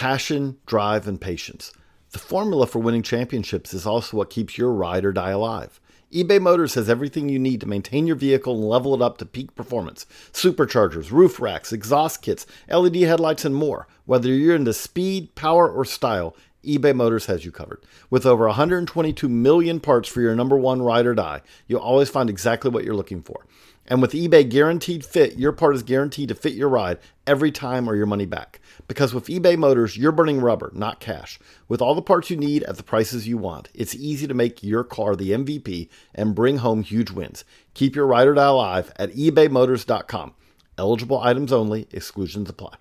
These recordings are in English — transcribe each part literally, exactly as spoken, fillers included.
Passion, drive, and patience. The formula for winning championships is also what keeps your ride or die alive. eBay Motors has everything you need to maintain your vehicle and level it up to peak performance. Superchargers, roof racks, exhaust kits, L E D headlights, and more. Whether you're into speed, power, or style, eBay Motors has you covered. With over one hundred twenty-two million parts for your number one ride or die, you'll always find exactly what you're looking for. And with eBay Guaranteed Fit, your part is guaranteed to fit your ride every time or your money back. Because with eBay Motors, you're burning rubber, not cash. With all the parts you need at the prices you want, it's easy to make your car the M V P and bring home huge wins. Keep your ride or die alive at ebay motors dot com. Eligible items only. Exclusions apply.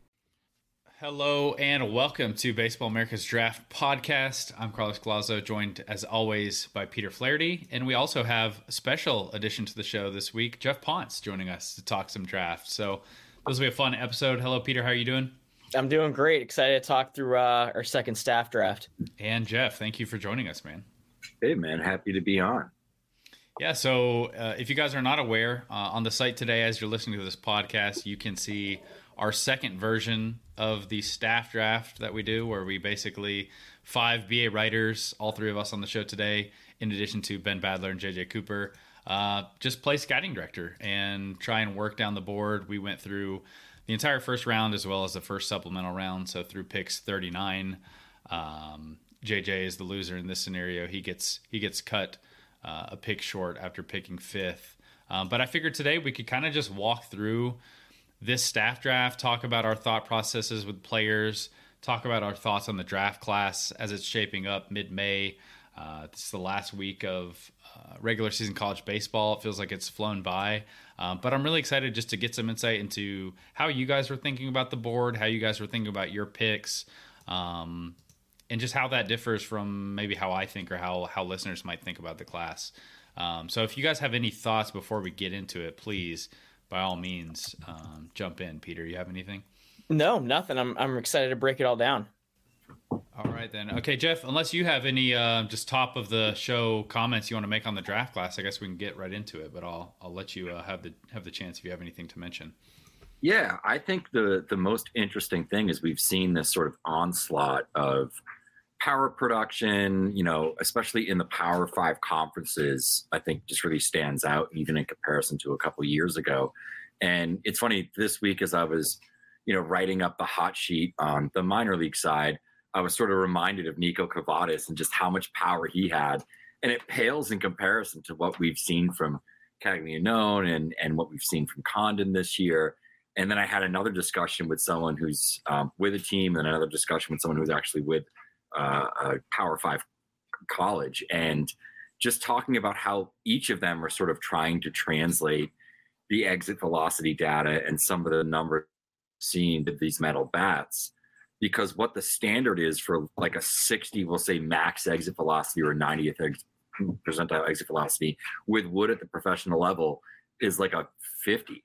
Hello and welcome to Baseball America's Draft Podcast. I'm Carlos Galazo, joined as always by Peter Flaherty, and we also have a special addition to the show this week, Jeff Ponce, joining us to talk some draft. So this will be a fun episode. Hello, Peter. How are you doing? I'm doing great. Excited to talk through uh, our second staff draft. And Jeff, thank you for joining us, man. Hey, man. Happy to be on. Yeah, so uh, if you guys are not aware, uh, on the site today, as you're listening to this podcast, you can see our second version of the staff draft that we do, where we basically five B A writers, all three of us on the show today, in addition to Ben Badler and J J Cooper, uh, just play scouting director and try and work down the board. We went through the entire first round as well as the first supplemental round, so through picks thirty-nine. Um, J J is the loser in this scenario. He gets he gets cut uh, a pick short after picking fifth. Um, but I figured today we could kind of just walk through this staff draft, talk about our thought processes with players, talk about our thoughts on the draft class as it's shaping up mid-May. Uh, this is the last week of uh, regular season college baseball. It feels like it's flown by. Um, but I'm really excited just to get some insight into how you guys were thinking about the board, how you guys were thinking about your picks, um, and just how that differs from maybe how I think or how, how listeners might think about the class. Um, so if you guys have any thoughts before we get into it, please, by all means, um, jump in. Peter, you have anything? No, nothing. I'm I'm excited to break it all down. All right, then. Okay, Jeff, unless you have any uh, just top of the show comments you want to make on the draft class, I guess we can get right into it, but I'll I'll let you uh, have the have the chance if you have anything to mention. Yeah, I think the the most interesting thing is we've seen this sort of onslaught of power production, you know, especially in the Power Five conferences. I think just really stands out even in comparison to a couple of years ago. And it's funny, this week as I was, you know, writing up the hot sheet on the minor league side, I was sort of reminded of Nico Cavadas and just how much power he had. And it pales in comparison to what we've seen from Caglianone and, and what we've seen from Condon this year. And then I had another discussion with someone who's um, with a team and another discussion with someone who's actually with uh, a Power Five college. And just talking about how each of them are sort of trying to translate the exit velocity data and some of the numbers seen with these metal bats. Because what the standard is for like a sixty, we'll say max exit velocity or ninetieth percentile exit velocity with wood at the professional level is like a fifty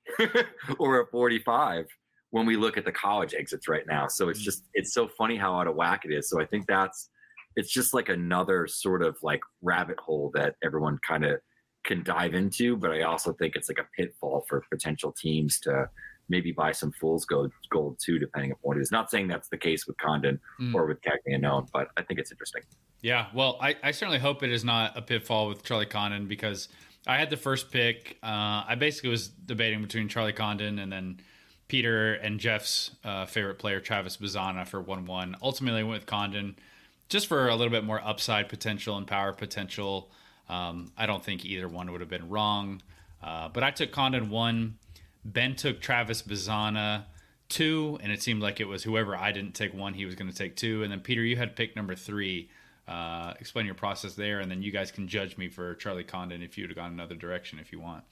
or a forty-five when we look at the college exits right now. So it's just, it's so funny how out of whack it is. So I think that's, it's just like another sort of like rabbit hole that everyone kind of can dive into. But I also think it's like a pitfall for potential teams to maybe buy some fool's gold, gold too, depending upon what it is. Not saying that's the case with Condon mm. or with Caglianone, but I think it's interesting. Yeah, well, I, I certainly hope it is not a pitfall with Charlie Condon, because I had the first pick. Uh, I basically was debating between Charlie Condon and then Peter and Jeff's uh, favorite player, Travis Bazzana, for one one. Ultimately, I went with Condon just for a little bit more upside potential and power potential. Um, I don't think either one would have been wrong. Uh, but I took Condon one. Ben took Travis Bazzana two, and it seemed like it was whoever I didn't take one, he was going to take two. And then, Peter, you had pick number three. Uh, explain your process there, and then you guys can judge me for Charlie Condon if you would have gone another direction if you want.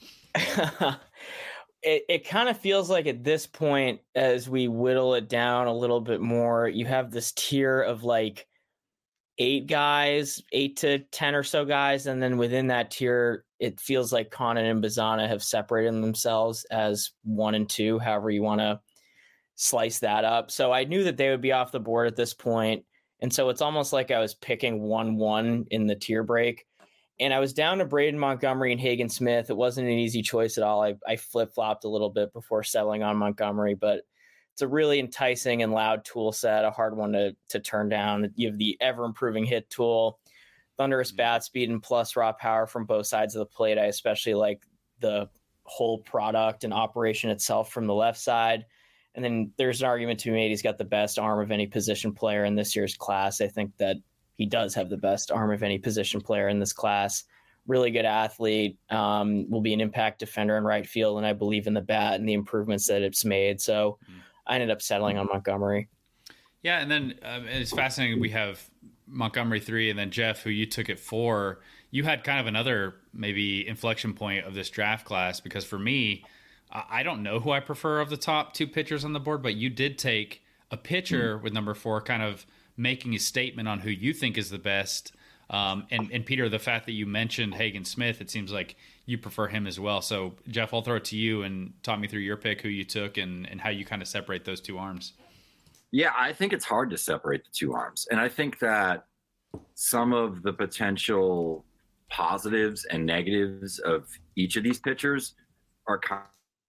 it it kind of feels like at this point, as we whittle it down a little bit more, you have this tier of like eight guys, eight to ten or so guys, and then within that tier, it feels like Condon and Bazzana have separated themselves as one and two, however you want to slice that up. So I knew that they would be off the board at this point. And so it's almost like I was picking one one in the tier break. And I was down to Braden Montgomery and Hagen Smith. It wasn't an easy choice at all. I, I flip-flopped a little bit before settling on Montgomery, but it's a really enticing and loud tool set, a hard one to to turn down. You have the ever improving hit tool, thunderous bat speed, and plus raw power from both sides of the plate. I especially like the whole product and operation itself from the left side. And then there's an argument to be made. He's got the best arm of any position player in this year's class. I think that he does have the best arm of any position player in this class. Really good athlete, um, will be an impact defender in right field. And I believe in the bat and the improvements that it's made. So mm-hmm. I ended up settling on Montgomery. Yeah. And then um, it's fascinating. We have Montgomery three, and then Jeff, who you took at four. You had kind of another maybe inflection point of this draft class, because for me, I don't know who I prefer of the top two pitchers on the board, but you did take a pitcher mm-hmm. with number four, kind of making a statement on who you think is the best. Um, and, and Peter, the fact that you mentioned Hagen Smith, it seems like you prefer him as well. So Jeff, I'll throw it to you and talk me through your pick, who you took, and, and how you kind of separate those two arms. Yeah, I think it's hard to separate the two arms. And I think that some of the potential positives and negatives of each of these pitchers are kind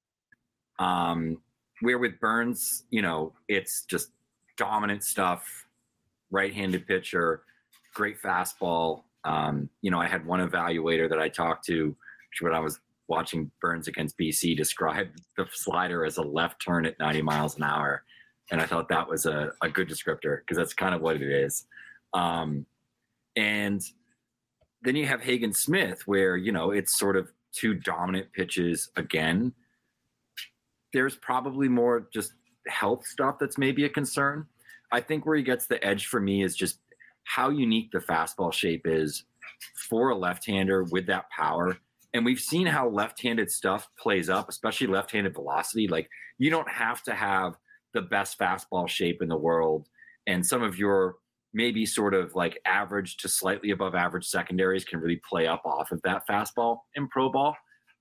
of, um, where with Burns, you know, it's just dominant stuff, right-handed pitcher, great fastball. Um, you know, I had one evaluator that I talked to when I was watching Burns against B C describe the slider as a left turn at ninety miles an hour. And I thought that was a, a good descriptor, because that's kind of what it is. Um, and then you have Hagen Smith, where, you know, it's sort of two dominant pitches again. There's probably more just health stuff that's maybe a concern. I think where he gets the edge for me is just how unique the fastball shape is for a left-hander with that power. And we've seen how left-handed stuff plays up, especially left-handed velocity. Like, you don't have to have the best fastball shape in the world, and some of your maybe sort of like average to slightly above average secondaries can really play up off of that fastball in pro ball.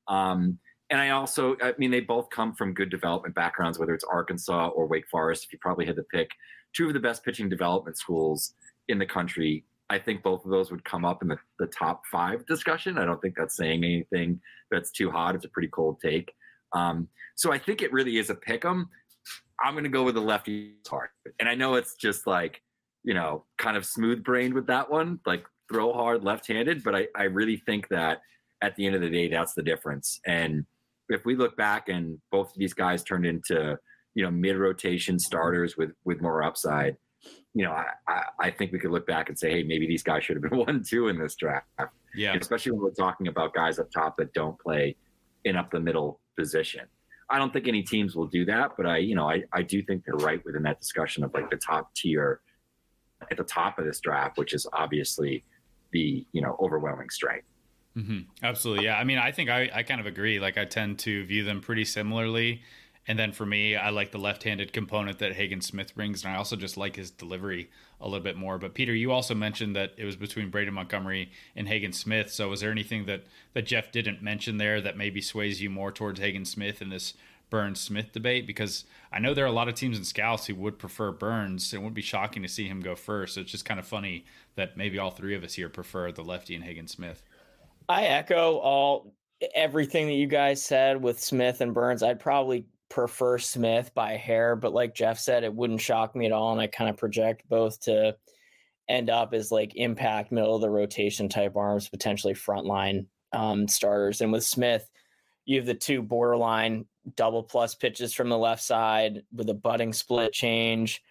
Um, and I also, I mean, they both come from good development backgrounds, whether it's Arkansas or Wake Forest. If you probably had to pick two of the best pitching development schools in the country, I think both of those would come up in the, the top five discussion. I don't think that's saying anything that's too hot. It's a pretty cold take. Um, so I think it really is a pick 'em. I'm going to go with the lefty hard. And I know it's just like, you know, kind of smooth brained with that one, like throw hard left-handed. But I, I really think that at the end of the day, that's the difference. And if we look back and both of these guys turned into, you know, mid-rotation starters with, with more upside, you know, I, I, I think we could look back and say, hey, maybe these guys should have been one, two in this draft. Yeah. And especially when we're talking about guys up top that don't play in up the middle position. I don't think any teams will do that, but I, you know, I, I do think they're right within that discussion of like the top tier at the top of this draft, which is obviously the, you know, overwhelming strength. Mm-hmm. Absolutely. Yeah. I mean, I think I, I kind of agree. Like, I tend to view them pretty similarly. And then for me, I like the left-handed component that Hagen Smith brings. And I also just like his delivery a little bit more. But Peter, you also mentioned that it was between Braden Montgomery and Hagen Smith. So was there anything that, that Jeff didn't mention there that maybe sways you more towards Hagen Smith in this Burns Smith debate? Because I know there are a lot of teams and scouts who would prefer Burns. It wouldn't be shocking to see him go first. So it's just kind of funny that maybe all three of us here prefer the lefty and Hagen Smith. I echo all everything that you guys said with Smith and Burns. I'd probably prefer Smith by a hair, but like Jeff said, it wouldn't shock me at all. And I kind of project both to end up as like impact middle of the rotation type arms, potentially frontline um, starters. And with Smith, you have the two borderline double plus pitches from the left side with a butting split change.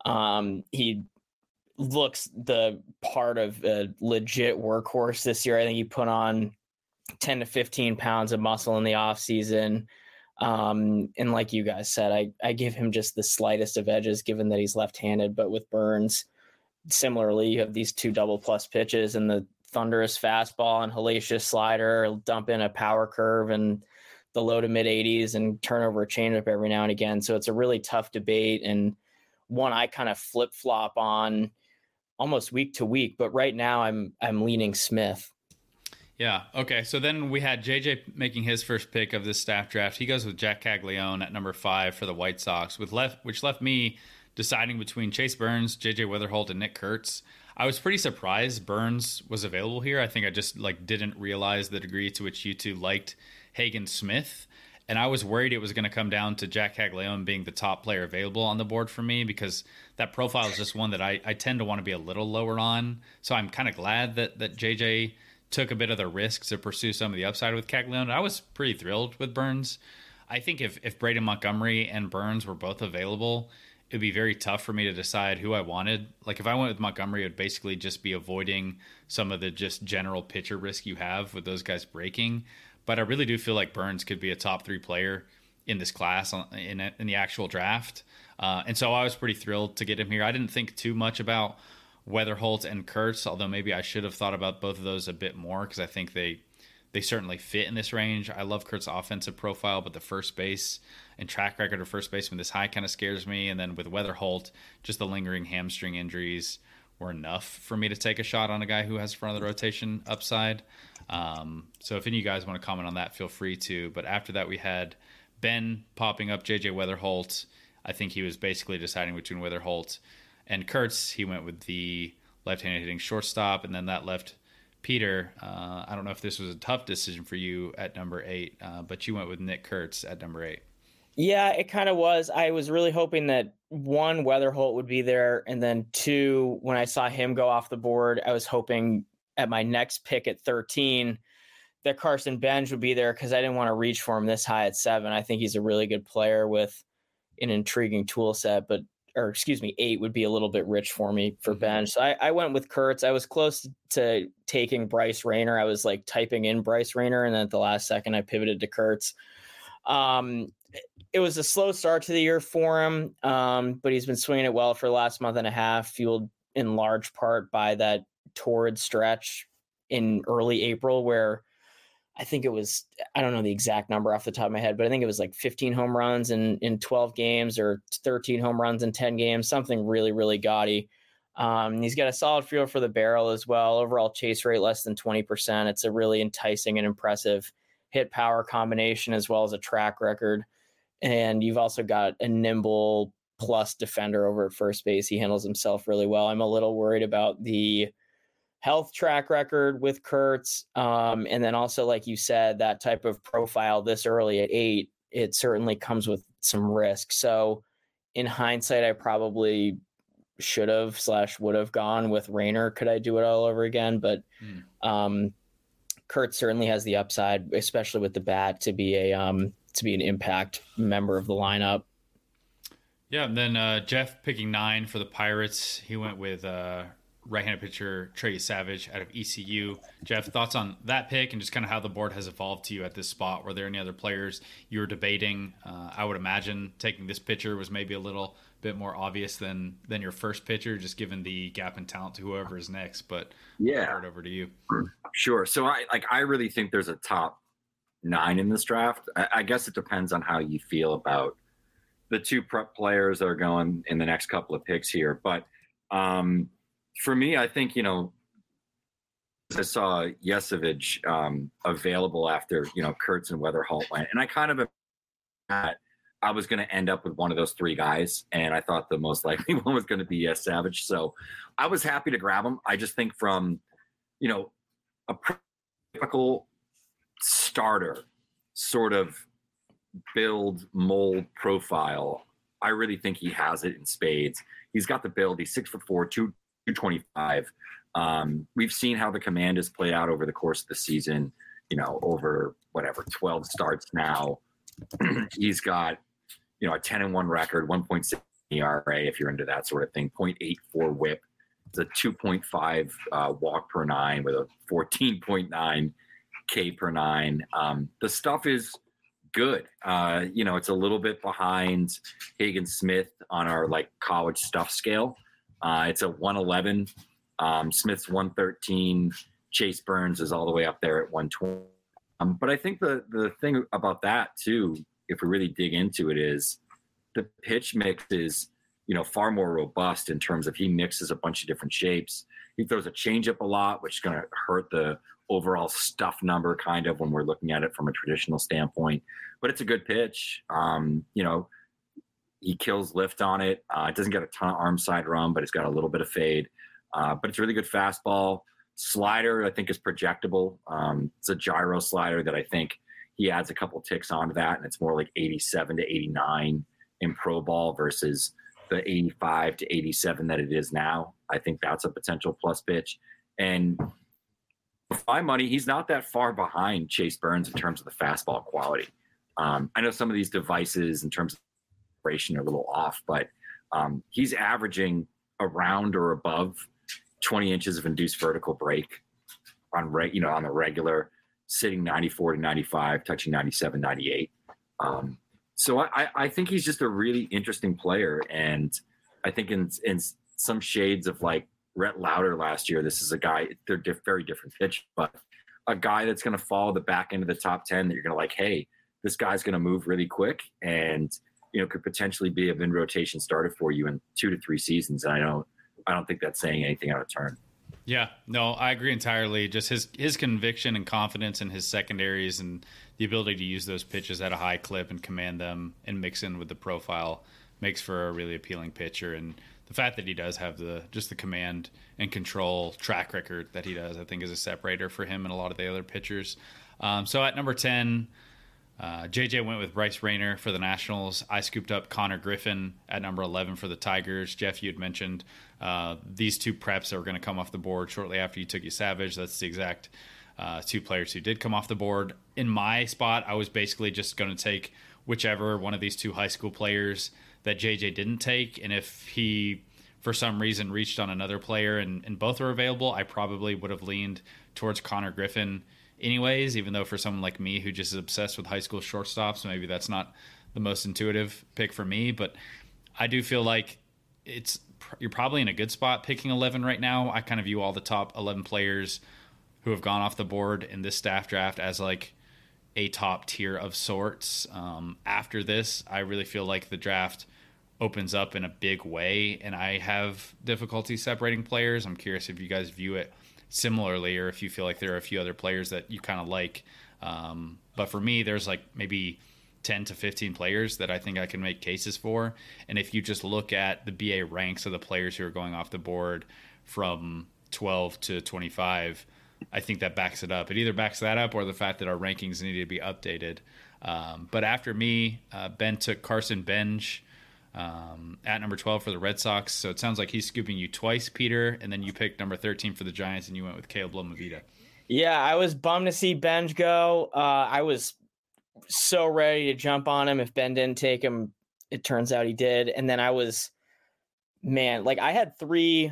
Um, he looks the part of a legit workhorse this year. I think he put on ten to fifteen pounds of muscle in the off season. Um, and like you guys said, I, I give him just the slightest of edges given that he's left-handed, but with Burns, similarly, you have these two double plus pitches and the thunderous fastball and hellacious slider. He'll dump in a power curve and the low to mid eighties and turn over a changeup every now and again. So it's a really tough debate and one I kind of flip flop on almost week to week, but right now I'm, I'm leaning Smith. Yeah. Okay. So then we had J J making his first pick of this staff draft. He goes with Jack Caglione at number five for the White Sox, with left, which left me deciding between Chase Burns, J J Witherholt, and Nick Kurtz. I was pretty surprised Burns was available here. I think I just like didn't realize the degree to which you two liked Hagen Smith. And I was worried it was going to come down to Jack Caglianone being the top player available on the board for me, because that profile is just one that I, I tend to want to be a little lower on. So I'm kind of glad that, that J J took a bit of the risk to pursue some of the upside with Caglianone. I was pretty thrilled with Burns. I think if, if Braden Montgomery and Burns were both available, it would be very tough for me to decide who I wanted. Like if I went with Montgomery, it would basically just be avoiding some of the just general pitcher risk you have with those guys breaking. But I really do feel like Burns could be a top three player in this class in, in the actual draft. Uh, and so I was pretty thrilled to get him here. I didn't think too much about Weatherholt and Kurtz, although maybe I should have thought about both of those a bit more, because I think they they certainly fit in this range. I love Kurtz's offensive profile, but the first base and track record of first baseman this high kind of scares me. And then with Weatherholt, just the lingering hamstring injuries were enough for me to take a shot on a guy who has front of the rotation upside. Um, so if any of you guys want to comment on that, feel free to. But after that, we had Ben popping up, J J Weatherholt. I think he was basically deciding between Weatherholt and Kurtz. He went with the left-handed hitting shortstop, and then that left Peter. Uh, I don't know if this was a tough decision for you at number eight, uh, but you went with Nick Kurtz at number eight. Yeah, it kind of was. I was really hoping that one, Weatherholt would be there, and then two, when I saw him go off the board, I was hoping at my next pick at thirteen that Carson Benj would be there, because I didn't want to reach for him this high at seven. I think he's a really good player with an intriguing tool set, but or excuse me, eight would be a little bit rich for me for Benj. So I, I went with Kurtz. I was close to taking Bryce Rayner. I was like typing in Bryce Rayner, and then at the last second I pivoted to Kurtz. Um, it was a slow start to the year for him, um, but he's been swinging it well for the last month and a half, fueled in large part by that torrid stretch in early April where I think it was, I don't know the exact number off the top of my head, but I think it was like fifteen home runs in, in twelve games or thirteen home runs in ten games, something really, really gaudy. Um, he's got a solid feel for the barrel as well. Overall chase rate less than twenty percent. It's a really enticing and impressive hit power combination, as well as a track record. And you've also got a nimble plus defender over at first base. He handles himself really well. I'm a little worried about the health track record with Kurtz. Um, and then also, like you said, that type of profile this early at eight, it certainly comes with some risk. So in hindsight, I probably should have slash would have gone with Rayner. Could I do it all over again? But mm. um, Kurtz certainly has the upside, especially with the bat, to be a um, to be an impact member of the lineup. Yeah, and then uh, Jeff picking nine for the Pirates. He went with uh, right-handed pitcher Trey Savage out of E C U. Jeff, thoughts on that pick and just kind of how the board has evolved to you at this spot? Were there any other players you were debating? Uh, I would imagine taking this pitcher was maybe a little bit more obvious than than your first pitcher, just given the gap in talent to whoever is next. But yeah, I'll start over to you. Sure. So I like I really think there's a top nine in this draft. I, I guess it depends on how you feel about the two prep players that are going in the next couple of picks here. But um, for me, I think, you know, I saw Yesevich um, available after, you know, Kurtz and Weatherholt went. And I kind of that I was going to end up with one of those three guys. And I thought the most likely one was going to be Yes Savage. So I was happy to grab him. I just think from, you know, a typical starter sort of build mold profile, I really think he has it in spades. He's got the build. He's six foot four, two twenty-five. Um, we've seen how the command has played out over the course of the season, you know, over whatever, twelve starts now. He's got, you know, a ten and one record, one point six E R A, if you're into that sort of thing, point eight four whip. It's a two point five uh, walk per nine with a fourteen point nine K per nine. Um, the stuff is good. Uh, you know, it's a little bit behind Hagen Smith on our like college stuff scale. Uh, it's a one eleven. Um, Smith's one thirteen. Chase Burns is all the way up there at one twenty. Um, but I think the the thing about that too, if we really dig into it, is the pitch mix is, you know, far more robust in terms of he mixes a bunch of different shapes. He throws a changeup a lot, which is going to hurt the overall stuff number kind of when we're looking at it from a traditional standpoint. But it's a good pitch. Um, you know, he kills lift on it. Uh, it doesn't get a ton of arm side run, but it's got a little bit of fade. Uh, but it's a really good fastball. Slider, I think, is projectable. Um, it's a gyro slider that I think he adds a couple ticks onto that, and it's more like eighty-seven to eighty-nine in pro ball versus the eighty-five to eighty-seven that it is now. I think that's a potential plus pitch. And for my money, he's not that far behind Chase Burns in terms of the fastball quality. Um, I know some of these devices in terms of operation are a little off, but um, he's averaging around or above twenty inches of induced vertical break on re- you know, on the regular, sitting ninety-four to ninety-five, touching ninety-seven, ninety-eight. Um, so I, I think he's just a really interesting player. And I think in, in some shades of like Rhett Lauder last year, this is a guy, they're diff- very different pitch, but a guy that's going to follow the back end of the top ten that you're going to like, hey, this guy's going to move really quick and, you know, could potentially be a in rotation starter for you in two to three seasons. And I don't, I don't think that's saying anything out of turn. Yeah, no, I agree entirely. Just his his conviction and confidence in his secondaries and the ability to use those pitches at a high clip and command them and mix in with the profile makes for a really appealing pitcher. And the fact that he does have the just the command and control track record that he does, I think, is a separator for him and a lot of the other pitchers. Um, so at number ten, uh, J J went with Bryce Rayner for the Nationals. I scooped up Connor Griffin at number eleven for the Tigers. Jeff, you had mentioned uh, these two preps that were going to come off the board shortly after you took your Savage. That's the exact uh, two players who did come off the board. In my spot, I was basically just going to take whichever one of these two high school players that J J didn't take. And if he, for some reason, reached on another player and, and both are available, I probably would have leaned towards Connor Griffin anyways, even though for someone like me who just is obsessed with high school shortstops, maybe that's not the most intuitive pick for me. But I do feel like it's you're probably in a good spot picking eleven right now. I kind of view all the top eleven players who have gone off the board in this staff draft as like a top tier of sorts. Um, after this, I really feel like the draft opens up in a big way, and I have difficulty separating players. I'm curious if you guys view it similarly, or if you feel like there are a few other players that you kind of like. Um, but for me, there's like maybe ten to fifteen players that I think I can make cases for. And if you just look at the B A ranks of the players who are going off the board from twelve to twenty-five, I think that backs it up. It either backs that up or the fact that our rankings need to be updated. Um, but after me, uh, Ben took Carson Benj um, at number twelve for the Red Sox. So it sounds like he's scooping you twice, Peter, and then you picked number thirteen for the Giants, and you went with Caleb Lomavita. Yeah, I was bummed to see Benj go. Uh, I was so ready to jump on him if Ben didn't take him. It turns out he did. And then I was, man, like I had three.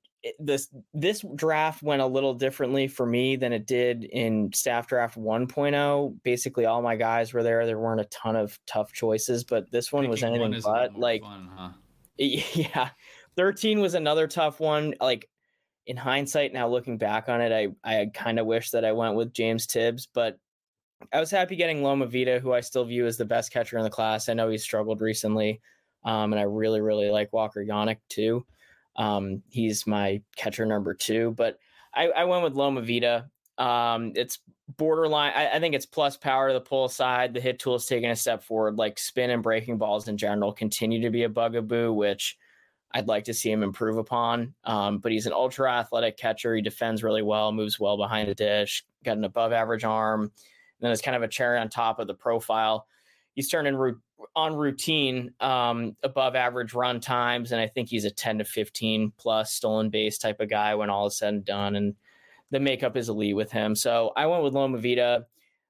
This this draft went a little differently for me than it did in staff draft one point oh. Basically, all my guys were there. There weren't a ton of tough choices, but this one Picking was anything one but like, fun, huh? Yeah, thirteen was another tough one. Like in hindsight, now looking back on it, I I kind of wish that I went with James Tibbs, but I was happy getting Lomavita, who I still view as the best catcher in the class. I know he's struggled recently, um, and I really really like Walker Yannick too. Um, he's my catcher number two, but I, I went with Lomavita. Um, it's borderline. I, I think it's plus power to the pull side. The hit tool is taking a step forward. Like spin and breaking balls in general continue to be a bugaboo, which I'd like to see him improve upon. Um, but he's an ultra athletic catcher. He defends really well, moves well behind the dish, got an above average arm. And then it's kind of a cherry on top of the profile. He's turning root on routine, um, above average run times. And I think he's a ten to fifteen plus stolen base type of guy when all is said and done. And the makeup is elite with him. So I went with Lomavita.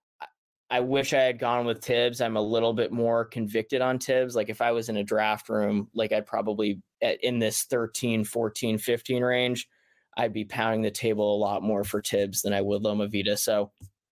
I wish I had gone with Tibbs. I'm a little bit more convicted on Tibbs. Like if I was in a draft room, like I'd probably in this thirteen, fourteen, fifteen range, I'd be pounding the table a lot more for Tibbs than I would Lomavita. So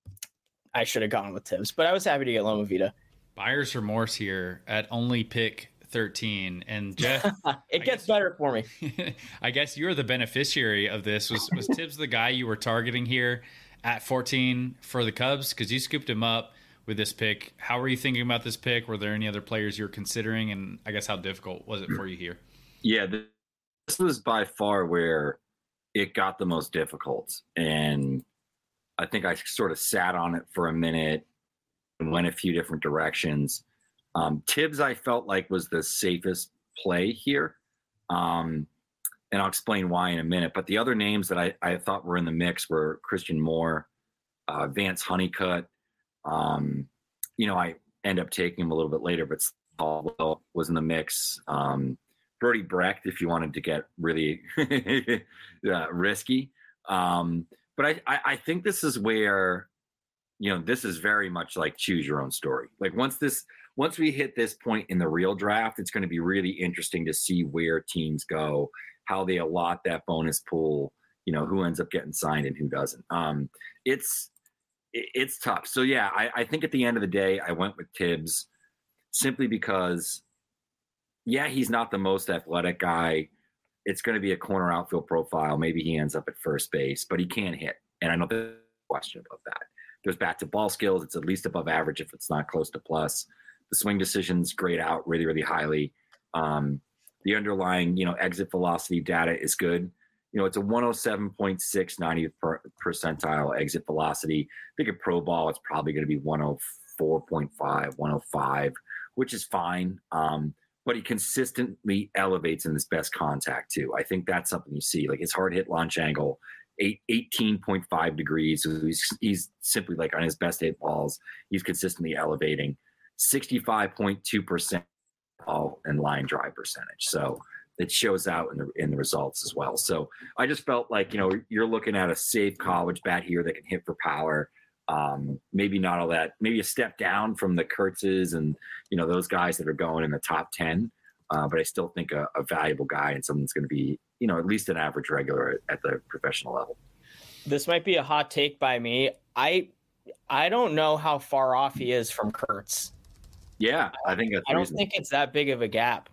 I should have gone with Tibbs, but I was happy to get Lomavita. Buyer's remorse here at only pick thirteen. And Jeff, it gets better for me. I guess you're the beneficiary of this. Was was Tibbs the guy you were targeting here at fourteen for the Cubs? Because you scooped him up with this pick. How were you thinking about this pick? Were there any other players you were considering? And I guess how difficult was it for you here? Yeah, this was by far where it got the most difficult. And I think I sort of sat on it for a minute and went a few different directions. Um, Tibbs, I felt like was the safest play here. Um, and I'll explain why in a minute. But the other names that I, I thought were in the mix were Christian Moore, uh, Vance Honeycutt, Um, you know, I end up taking him a little bit later, but Caldwell was in the mix. Um, Brody Brecht, if you wanted to get really uh, risky. Um, but I, I, I think this is where, you know, this is very much like choose your own story. Like once this, once we hit this point in the real draft, it's going to be really interesting to see where teams go, how they allot that bonus pool, you know, who ends up getting signed and who doesn't. Um, it's, it, it's tough. So yeah, I, I think at the end of the day, I went with Tibbs simply because, yeah, he's not the most athletic guy. It's going to be a corner outfield profile. Maybe he ends up at first base, but he can hit. And I know there's a question about that. There's bat to ball skills. It's at least above average if it's not close to plus. The swing decisions grade out really, really highly. Um, the underlying, you know, exit velocity data is good. You know, it's a one oh seven point six, ninetieth per, percentile exit velocity. I think at pro ball, it's probably going to be one oh four point five, one oh five, which is fine. Um, but he consistently elevates in his best contact too. I think that's something you see. Like his hard hit launch angle, eight, eighteen point five degrees. So he's, he's simply like on his best hit balls, he's consistently elevating. sixty-five point two percent ball and line drive percentage. So it shows out in the in the results as well. So I just felt like, you know, you're looking at a safe college bat here that can hit for power. Um, maybe not all that, maybe a step down from the Kurtzes and, you know, those guys that are going in the top ten. Uh, but I still think a, a valuable guy and someone that's going to be, you know, at least an average regular at, at the professional level. This might be a hot take by me. I I don't know how far off he is from Kurtz. Yeah, I think that's I don't reasonable. think it's that big of a gap.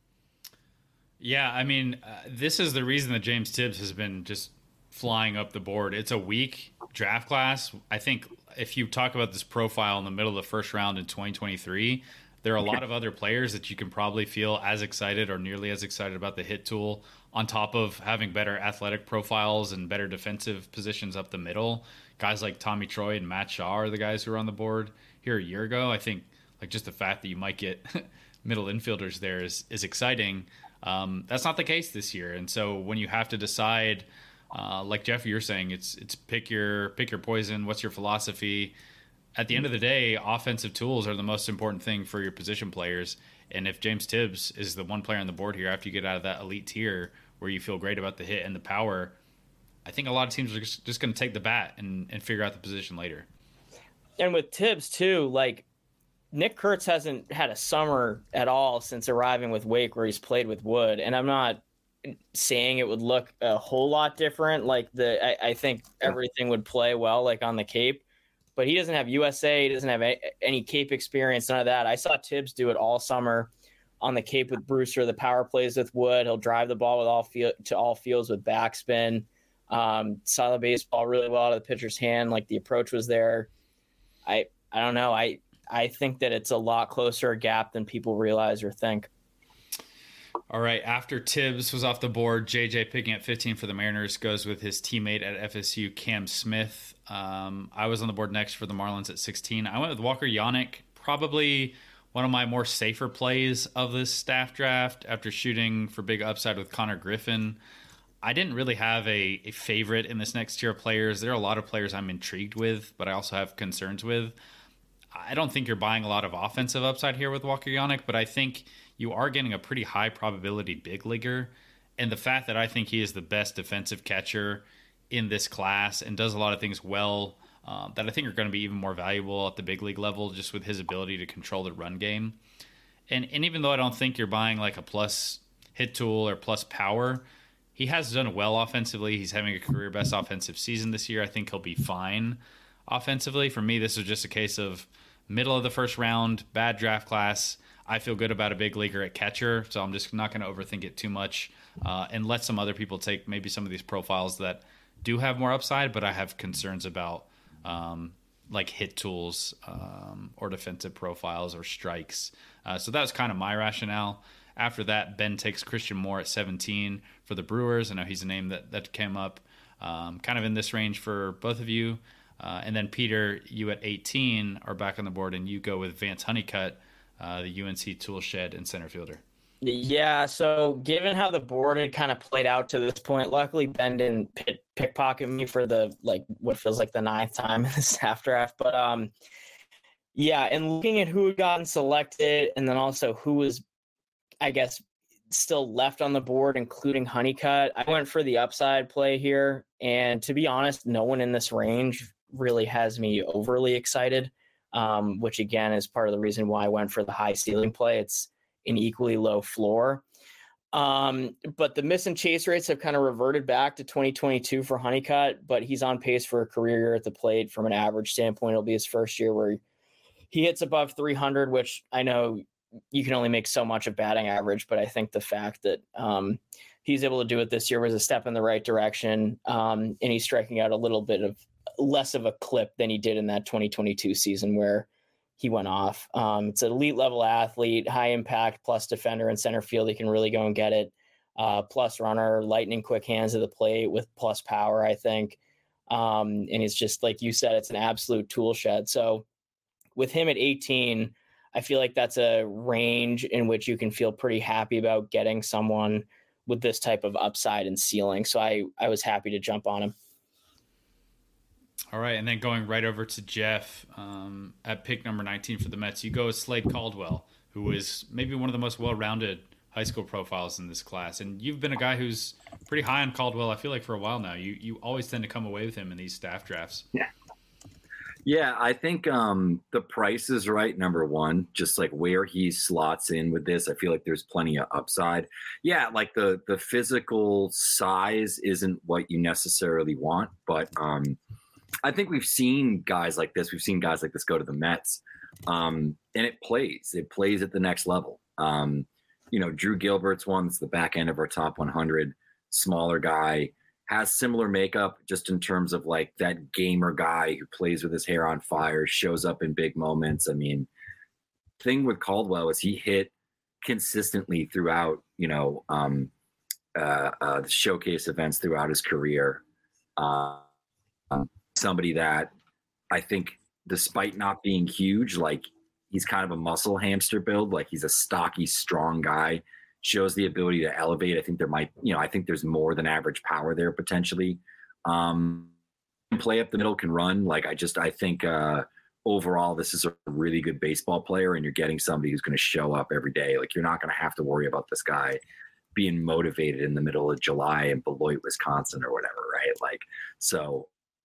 Yeah, I mean, uh, this is the reason that James Tibbs has been just flying up the board. It's a weak draft class. I think if you talk about this profile in the middle of the first round in twenty twenty-three, there are a lot of other players that you can probably feel as excited or nearly as excited about the hit tool, on top of having better athletic profiles and better defensive positions up the middle. Guys like Tommy Troy and Matt Shaw are the guys who were on the board here a year ago. I think like just the fact that you might get middle infielders there is, is exciting. Um, that's not the case this year. And so when you have to decide, uh, like Jeff, you're saying, it's it's pick your pick your poison. What's your philosophy? At the end of the day, offensive tools are the most important thing for your position players. And if James Tibbs is the one player on the board here after you get out of that elite tier where you feel great about the hit and the power, I think a lot of teams are just, just going to take the bat and, and figure out the position later. And with Tibbs too, like Nick Kurtz hasn't had a summer at all since arriving with Wake where he's played with Wood. And I'm not saying it would look a whole lot different. Like the, I, I think everything would play well, like on the Cape, but he doesn't have U S A. He doesn't have any, any Cape experience, none of that. I saw Tibbs do it all summer on the Cape with Brewster, the power plays with Wood. He'll drive the ball with all field to all fields with backspin. Um, saw the baseball really well out of the pitcher's hand. Like the approach was there. I, I don't know. I, I think that it's a lot closer a gap than people realize or think. All right. After Tibbs was off the board, J J picking at fifteen for the Mariners goes with his teammate at F S U, Cam Smith. Um, I was on the board next for the Marlins at sixteen. I went with Walker Yannick, probably one of my more safer plays of this staff draft after shooting for big upside with Connor Griffin. I didn't really have a, a favorite in this next tier of players. There are a lot of players I'm intrigued with, but I also have concerns with. I don't think you're buying a lot of offensive upside here with Walker Yannick, but I think you are getting a pretty high probability big leaguer. And the fact that I think he is the best defensive catcher in this class and does a lot of things well um, that I think are going to be even more valuable at the big league level, just with his ability to control the run game. And, and even though I don't think you're buying like a plus hit tool or plus power, he has done well offensively. He's having a career best offensive season this year. I think he'll be fine offensively. For me, this is just a case of middle of the first round, bad draft class. I feel good about a big leaguer at catcher, so I'm just not going to overthink it too much uh, and let some other people take maybe some of these profiles that do have more upside, but I have concerns about um, like hit tools um, or defensive profiles or strikes. Uh, so that was kind of my rationale. After that, Ben takes Christian Moore at seventeen for the Brewers. I know he's a name that, that came up um, kind of in this range for both of you. Uh, and then, Peter, you at eighteen are back on the board, and you go with Vance Honeycutt, uh, the U N C tool shed and center fielder. Yeah, so given how the board had kind of played out to this point, luckily Ben didn't pick, pickpocket me for the, like, what feels like the ninth time in the staff draft. But um, Yeah, and looking at who had gotten selected and then also who was, I guess, still left on the board, including Honeycutt, I went for the upside play here. And to be honest, no one in this range really has me overly excited, um, which again is part of the reason why I went for the high ceiling play. It's an equally low floor. Um, but the miss and chase rates have kind of reverted back to twenty twenty-two for Honeycutt, but he's on pace for a career year at the plate. From an average standpoint, it'll be his first year where he hits above three hundred, which I know you can only make so much of batting average, but I think the fact that um, he's able to do it this year was a step in the right direction. Um, and he's striking out a little bit of less of a clip than he did in that twenty twenty-two season where he went off. Um, it's an elite level athlete, high impact, plus defender in center field. He can really go and get it. Uh, plus runner, lightning quick hands at the plate with plus power, I think. Um, and it's just, like you said, it's an absolute tool shed. So with him at eighteen, I feel like that's a range in which you can feel pretty happy about getting someone with this type of upside and ceiling. So I, I was happy to jump on him. All right, and then going right over to Jeff um, at pick number nineteen for the Mets, you go with Slade Caldwell, who is maybe one of the most well-rounded high school profiles in this class. And you've been a guy who's pretty high on Caldwell, I feel like, for a while now. You you always tend to come away with him in these staff drafts. Yeah. Yeah, I think um, the price is right, number one, just like where he slots in with this. I feel like there's plenty of upside. Yeah, like the the physical size isn't what you necessarily want, but um, I think we've seen guys like this. We've seen guys like this go to the Mets, um, and it plays. It plays at the next level. Um, you know, Drew Gilbert's one. It's the back end of our top one hundred, smaller guy. Has similar makeup just in terms of like that gamer guy who plays with his hair on fire, shows up in big moments. I mean, thing with Caldwell is he hit consistently throughout, you know, um, uh, uh, the showcase events throughout his career. Uh, um, somebody that I think, despite not being huge, like he's kind of a muscle hamster build. Like he's a stocky, strong guy. Shows the ability to elevate. I think there might, you know, I think there's more than average power there potentially. Um, play up the middle, can run. Like I just, I think uh, overall this is a really good baseball player, and you're getting somebody who's going to show up every day. Like you're not going to have to worry about this guy being motivated in the middle of July in Beloit, Wisconsin or whatever, right? Like, so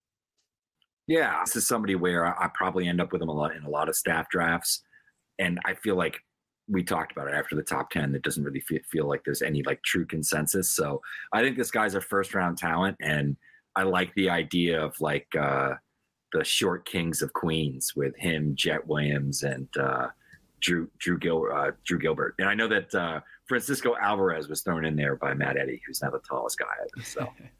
yeah, this is somebody where I, I probably end up with him a lot in a lot of staff drafts. And I feel like we talked about it after the top ten. It doesn't really feel, feel like there's any like true consensus. So I think this guy's a first round talent, and I like the idea of like uh, the short kings of Queens with him, Jet Williams, and uh, Drew Drew Gil uh, Drew Gilbert. And I know that uh, Francisco Alvarez was thrown in there by Matt Eddy, who's now the tallest guy ever. So.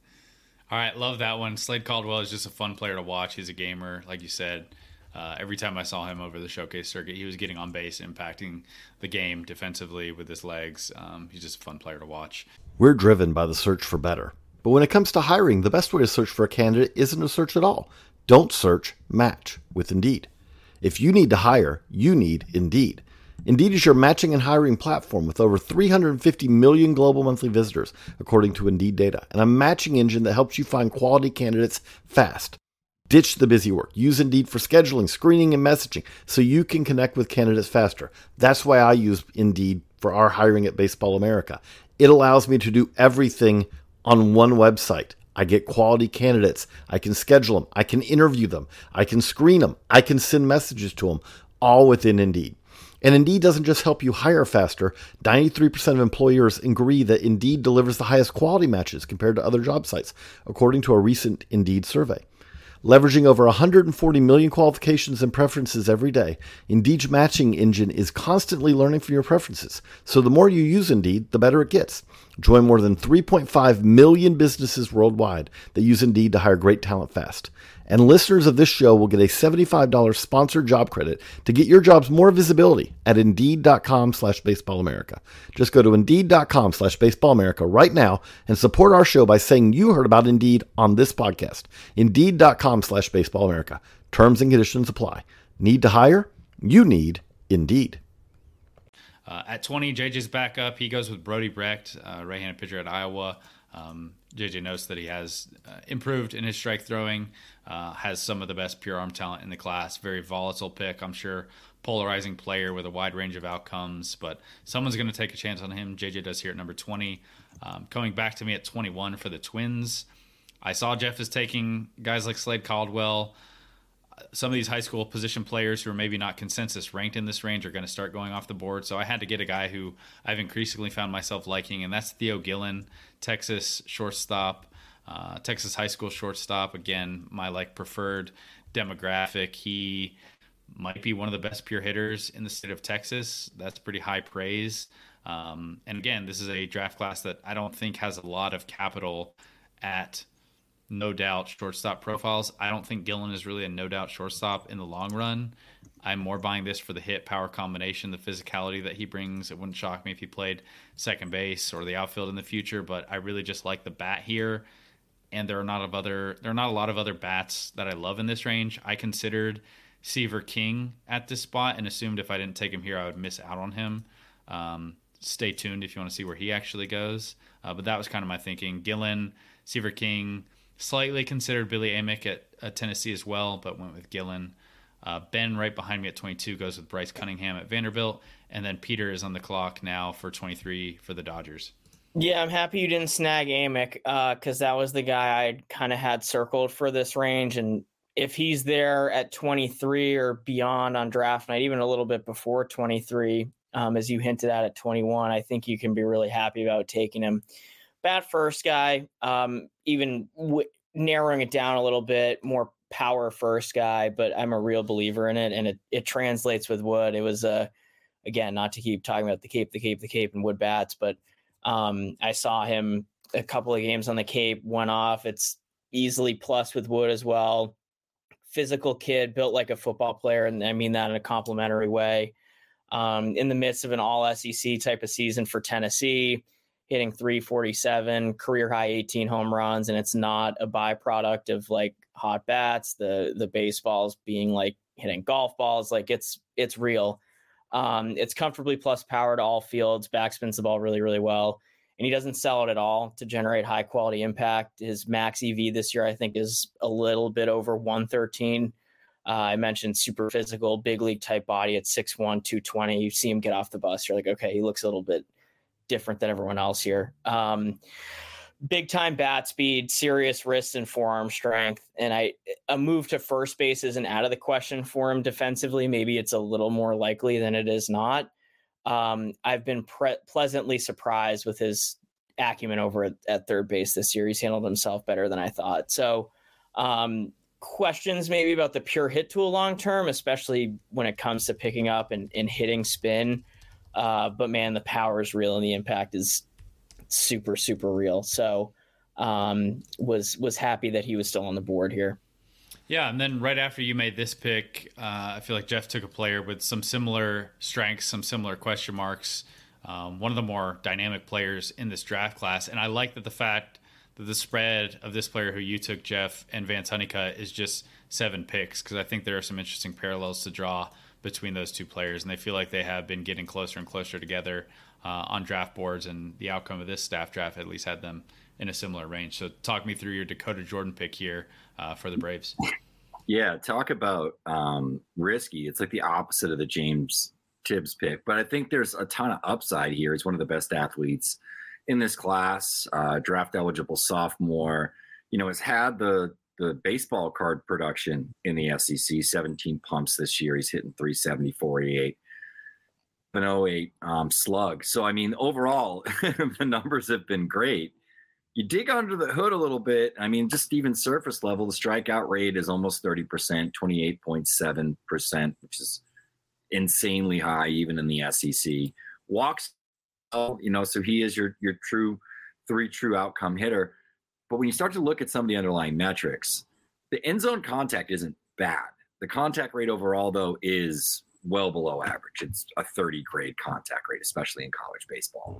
All right, love that one. Slade Caldwell is just a fun player to watch. He's a gamer, like you said. Uh, every time I saw him over the showcase circuit, he was getting on base, impacting the game defensively with his legs. Um, he's just a fun player to watch. We're driven by the search for better. But when it comes to hiring, the best way to search for a candidate isn't to search at all. Don't search, match with Indeed. If you need to hire, you need Indeed. Indeed is your matching and hiring platform with over three hundred fifty million global monthly visitors, according to Indeed data, and a matching engine that helps you find quality candidates fast. Ditch the busy work. Use Indeed for scheduling, screening, and messaging so you can connect with candidates faster. That's why I use Indeed for our hiring at Baseball America. It allows me to do everything on one website. I get quality candidates. I can schedule them. I can interview them. I can screen them. I can send messages to them, all within Indeed. And Indeed doesn't just help you hire faster. ninety-three percent of employers agree that Indeed delivers the highest quality matches compared to other job sites, according to a recent Indeed survey. Leveraging over one hundred forty million qualifications and preferences every day, Indeed's matching engine is constantly learning from your preferences. So the more you use Indeed, the better it gets. Join more than three point five million businesses worldwide that use Indeed to hire great talent fast. And listeners of this show will get a seventy-five dollars sponsored job credit to get your jobs more visibility at Indeed.com slash Baseball America. Just go to Indeed.com slash Baseball America right now and support our show by saying you heard about Indeed on this podcast. Indeed.com slash Baseball America. Terms and conditions apply. Need to hire? You need Indeed. Uh, at twenty, J J's back up. He goes with Brody Brecht, uh, right-handed pitcher at Iowa. Um, J J notes that he has uh, improved in his strike throwing, uh, has some of the best pure arm talent in the class. Very volatile pick, I'm sure. Polarizing player with a wide range of outcomes, but someone's going to take a chance on him. J J does here at number twenty. Um, coming back to me at twenty-one for the Twins, I saw Jeff is taking guys like Slade Caldwell. Some of these high school position players who are maybe not consensus ranked in this range are going to start going off the board. So I had to get a guy who I've increasingly found myself liking, and that's Theo Gillen, Texas shortstop, uh, Texas high school shortstop. Again, my like preferred demographic. He might be one of the best pure hitters in the state of Texas. That's pretty high praise. Um, and again, this is a draft class that I don't think has a lot of capital at no doubt shortstop profiles. I don't think Gillen is really a no doubt shortstop in the long run. I'm more buying this for the hit power combination, the physicality that he brings. It wouldn't shock me if he played second base or the outfield in the future, but I really just like the bat here. And there are not of other there are not a lot of other bats that I love in this range. I considered Seaver King at this spot and assumed if I didn't take him here, I would miss out on him. Um, stay tuned if you want to see where he actually goes. Uh, but that was kind of my thinking. Gillen, Seaver King. Slightly considered Billy Amick at, at Tennessee as well, but went with Gillen. Uh, Ben right behind me at twenty-two goes with Bryce Cunningham at Vanderbilt. And then Peter is on the clock now for twenty-three for the Dodgers. Yeah, I'm happy you didn't snag Amick because uh, that was the guy I kind of had circled for this range. And if he's there at twenty-three or beyond on draft night, even a little bit before twenty-three, um, as you hinted at at twenty-one, I think you can be really happy about taking him. Bat first guy, um, even w- narrowing it down a little bit, more power first guy, but I'm a real believer in it, and it, it translates with Wood. It was, uh, again, not to keep talking about the Cape, the Cape, the Cape, and Wood bats, but um, I saw him a couple of games on the Cape, went off. It's easily plus with Wood as well. Physical kid, built like a football player, and I mean that in a complimentary way. Um, in the midst of an all S E C type of season for Tennessee, hitting three forty-seven, career high eighteen home runs, and it's not a byproduct of like hot bats, the the baseballs being like hitting golf balls. Like it's it's real. Um, it's comfortably plus power to all fields, backspins the ball really, really well, and he doesn't sell it at all to generate high quality impact. His max E V this year, I think, is a little bit over one thirteen. Uh, I mentioned super physical, big league type body at six one, two twenty. You see him get off the bus, you're like, okay, he looks a little bit different than everyone else here. Um, big time bat speed, serious wrist and forearm strength. And I, a move to first base isn't out of the question for him defensively. Maybe it's a little more likely than it is not. Um, I've been pre- pleasantly surprised with his acumen over at, at third base this year. He's handled himself better than I thought. So, um, questions maybe about the pure hit tool long-term, especially when it comes to picking up and, and hitting spin. Uh, but man, the power is real and the impact is super, super real. So um, was was happy that he was still on the board here. Yeah, and then right after you made this pick, uh, I feel like Jeff took a player with some similar strengths, some similar question marks, um, one of the more dynamic players in this draft class. And I like that the fact that the spread of this player who you took, Jeff, and Vance Honeycutt is just seven picks, because I think there are some interesting parallels to draw between those two players, and they feel like they have been getting closer and closer together uh, on draft boards, and the outcome of this staff draft at least had them in a similar range. So talk me through your Dakota Jordan pick here uh, for the Braves. Yeah, talk about um, risky. It's like the opposite of the James Tibbs pick, but I think there's a ton of upside here. He's one of the best athletes in this class, uh, draft eligible sophomore, you know, has had the the baseball card production in the S E C, seventeen pumps this year. He's hitting three seventy, four eighty-eight, an oh eight um, slug. So, I mean, overall, the numbers have been great. You dig under the hood a little bit. I mean, just even surface level, the strikeout rate is almost thirty percent, twenty-eight point seven percent, which is insanely high, even in the S E C. Walks, you know, so he is your, your true three true outcome hitter. But when you start to look at some of the underlying metrics, the end zone contact isn't bad. The contact rate overall, though, is well below average. It's a thirty grade contact rate, especially in college baseball.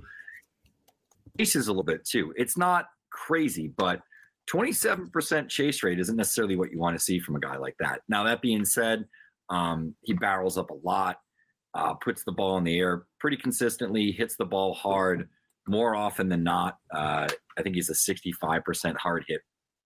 Chase is a little bit too. It's not crazy, but twenty-seven percent chase rate isn't necessarily what you want to see from a guy like that. Now, that being said, um, he barrels up a lot, uh, puts the ball in the air pretty consistently, hits the ball hard. more often than not, uh, I think he's a sixty-five percent hard hit.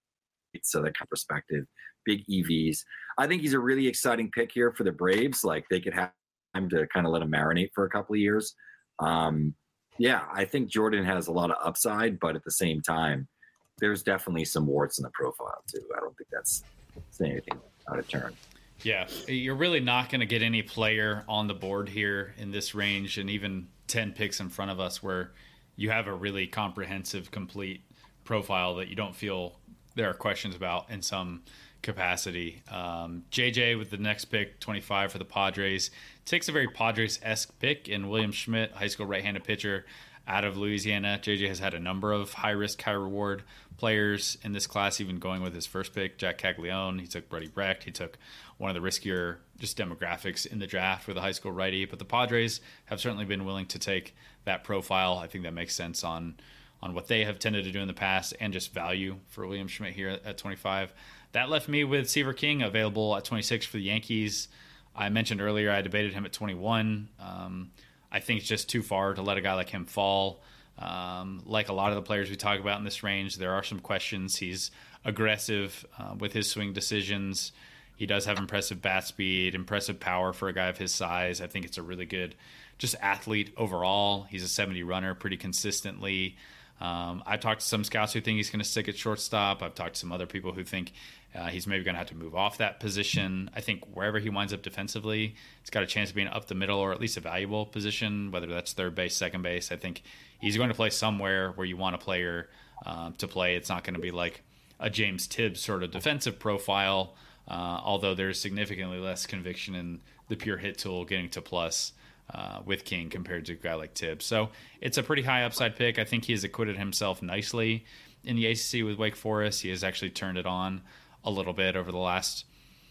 So that kind of perspective, big E Vs. I think he's a really exciting pick here for the Braves. Like they could have time to kind of let him marinate for a couple of years. Um, yeah, I think Jordan has a lot of upside, but at the same time, there's definitely some warts in the profile too. I don't think that's saying anything out of turn. Yeah, you're really not going to get any player on the board here in this range, and even ten picks in front of us where you have a really comprehensive, complete profile that you don't feel there are questions about in some capacity. Um, J J with the next pick, twenty-five for the Padres, takes a very Padres-esque pick in William Schmidt, high school right-handed pitcher out of Louisiana. J J has had a number of high-risk, high-reward players in this class, even going with his first pick, Jack Caglione. He took Brody Brecht. He took one of the riskier just demographics in the draft with a high school righty. But the Padres have certainly been willing to take that profile. I think that makes sense on on what they have tended to do in the past and just value for William Schmidt here at twenty-five. That left me with Seaver King available at twenty-six for the Yankees. I mentioned earlier I debated him at twenty-one. Um, I think it's just too far to let a guy like him fall. Um, like a lot of the players we talk about in this range, there are some questions. He's aggressive uh, with his swing decisions. He does have impressive bat speed, impressive power for a guy of his size. I think it's a really good just athlete overall. He's a seventy runner pretty consistently. Um, I've talked to some scouts who think he's going to stick at shortstop. I've talked to some other people who think uh, he's maybe going to have to move off that position. I think wherever he winds up defensively, it's got a chance of being up the middle or at least a valuable position, whether that's third base, second base. I think he's going to play somewhere where you want a player uh, to play. It's not going to be like a James Tibbs sort of defensive profile, uh, although there's significantly less conviction in the pure hit tool getting to plus Uh, with King compared to a guy like Tibbs. So it's a pretty high upside pick. I think he has acquitted himself nicely in the A C C with Wake Forest. He has actually turned it on a little bit over the last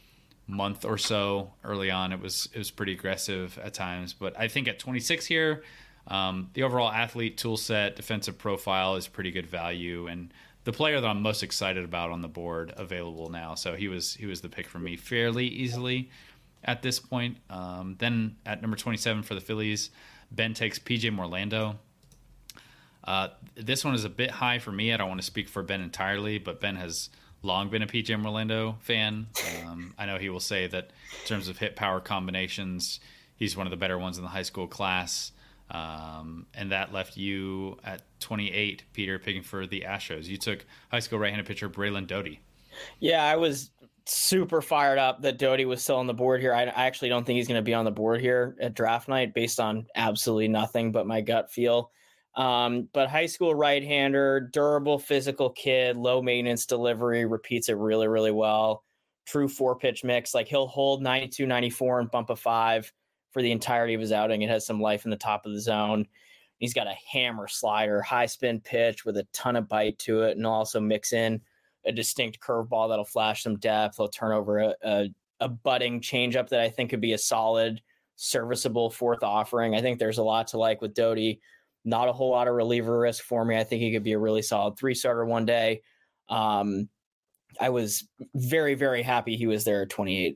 month or so. Early on, it was it was pretty aggressive at times. But I think at twenty-six here, um, the overall athlete tool set, defensive profile is pretty good value, and the player that I'm most excited about on the board available now. So he was he was the pick for me fairly easily at this point. Um, then at number twenty-seven for the Phillies, Ben takes P J Morlando. Uh, this one is a bit high for me. I don't want to speak for Ben entirely, but Ben has long been a P J Morlando fan. Um, I know he will say that in terms of hit power combinations, he's one of the better ones in the high school class. Um, and that left you at twenty-eight, Peter, picking for the Astros. You took high school right-handed pitcher Braylon Doty. Yeah, I was super fired up that Doty was still on the board here. I, I actually don't think he's going to be on the board here at draft night based on absolutely nothing but my gut feel. Um, but high school right-hander, durable physical kid, low maintenance delivery, repeats it really, really well. True four pitch mix. Like he'll hold ninety-two, ninety-four and bump a five for the entirety of his outing. It has some life in the top of the zone. He's got a hammer slider, high spin pitch with a ton of bite to it, and also mix in a distinct curveball that'll flash some depth. He'll turn over a, a, a budding changeup that I think could be a solid, serviceable fourth offering. I think there's a lot to like with Doty. Not a whole lot of reliever risk for me. I think he could be a really solid three-starter one day. Um, I was very, very happy he was there at twenty-eight.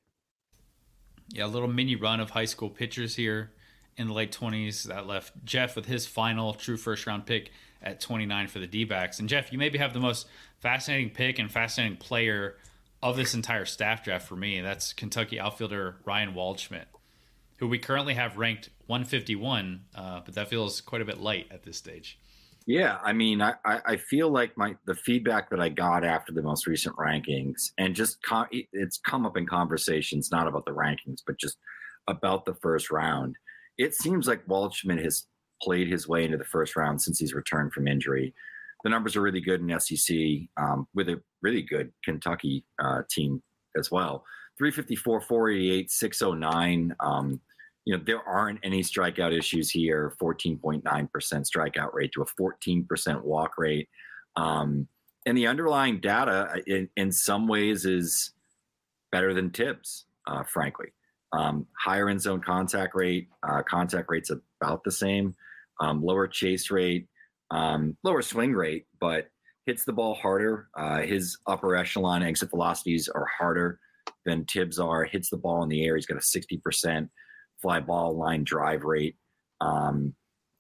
Yeah, a little mini run of high school pitchers here in the late twenties. That left Jeff with his final true first-round pick at twenty-nine for the D-backs. And Jeff, you maybe have the most fascinating pick and fascinating player of this entire staff draft for me. That's Kentucky outfielder Ryan Waldschmidt, who we currently have ranked one fifty-one, uh, but that feels quite a bit light at this stage. Yeah, I mean, I, I feel like my the feedback that I got after the most recent rankings, and just com- it's come up in conversations, not about the rankings, but just about the first round. It seems like Waldschmidt has played his way into the first round since he's returned from injury. The numbers are really good in S E C um, with a really good Kentucky uh, team as well. three fifty-four, four eighty-eight, six oh nine. Um, you know, there aren't any strikeout issues here. fourteen point nine percent strikeout rate to a fourteen percent walk rate. Um, and the underlying data in, in some ways is better than Tibbs, uh, frankly. Um, higher end zone contact rate, uh, contact rate's about the same, um, lower chase rate, um, lower swing rate, but hits the ball harder. Uh, his upper echelon exit velocities are harder than Tibbs are. Hits the ball in the air. He's got a sixty percent fly ball line drive rate. Um,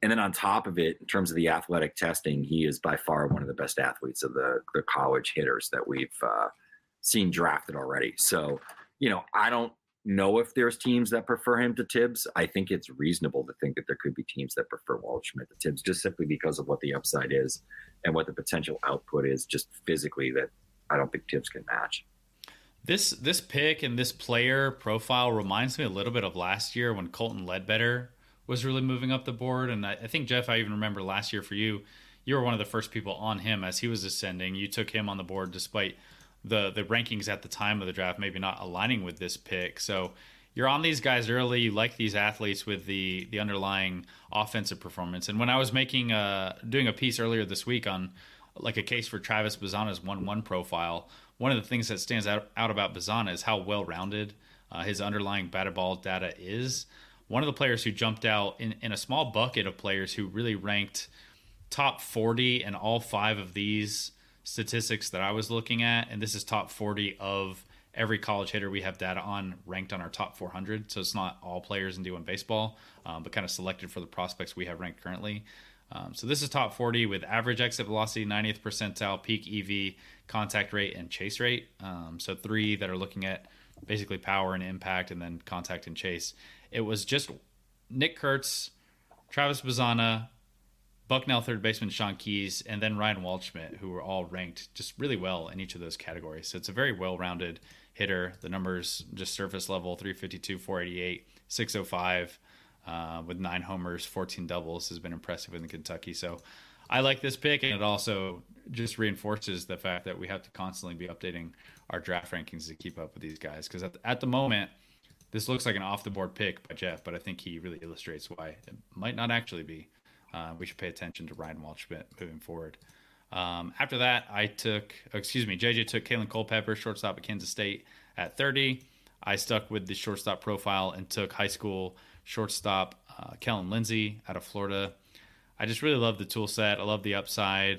And then on top of it, in terms of the athletic testing, he is by far one of the best athletes of the, the college hitters that we've uh, seen drafted already. So, you know, I don't know if there's teams that prefer him to Tibbs. I think it's reasonable to think that there could be teams that prefer Waldschmidt to Tibbs, just simply because of what the upside is and what the potential output is just physically that I don't think Tibbs can match. This this pick and this player profile reminds me a little bit of last year when Colton Ledbetter was really moving up the board. And I, I think, Jeff, I even remember last year for you, you were one of the first people on him as he was ascending. You took him on the board despite the the rankings at the time of the draft maybe not aligning with this pick. So you're on these guys early. You like these athletes with the the underlying offensive performance. And when I was making a, doing a piece earlier this week on like a case for Travis Bazzana's one one profile, one of the things that stands out, out about Bazzana is how well-rounded uh, his underlying batted ball data is. One of the players who jumped out in, in a small bucket of players who really ranked top forty in all five of these statistics that I was looking at, and this is top forty of every college hitter we have data on ranked on our top four hundred. So it's not all players in D one baseball, um, but kind of selected for the prospects we have ranked currently. Um, so this is top forty with average exit velocity, ninetieth percentile, peak E V, contact rate, and chase rate. Um, so three that are looking at basically power and impact, and then contact and chase. It was just Nick Kurtz, Travis Bazzana, Bucknell third baseman Sean Keys, and then Ryan Waldschmidt, who were all ranked just really well in each of those categories. So it's a very well-rounded hitter. The numbers just surface level, three fifty-two, four eighty-eight, six oh five, uh, with nine homers, fourteen doubles has been impressive in Kentucky. So I like this pick, and it also just reinforces the fact that we have to constantly be updating our draft rankings to keep up with these guys. Because at, at the moment, this looks like an off-the-board pick by Jeff, but I think he really illustrates why it might not actually be. Uh, we should pay attention to Ryan Waldschmidt moving forward. Um, after that, I took, excuse me, J J took Kalen Culpepper, shortstop at Kansas State at thirty. I stuck with the shortstop profile and took high school shortstop uh, Kellen Lindsey out of Florida. I just really love the tool set. I love the upside.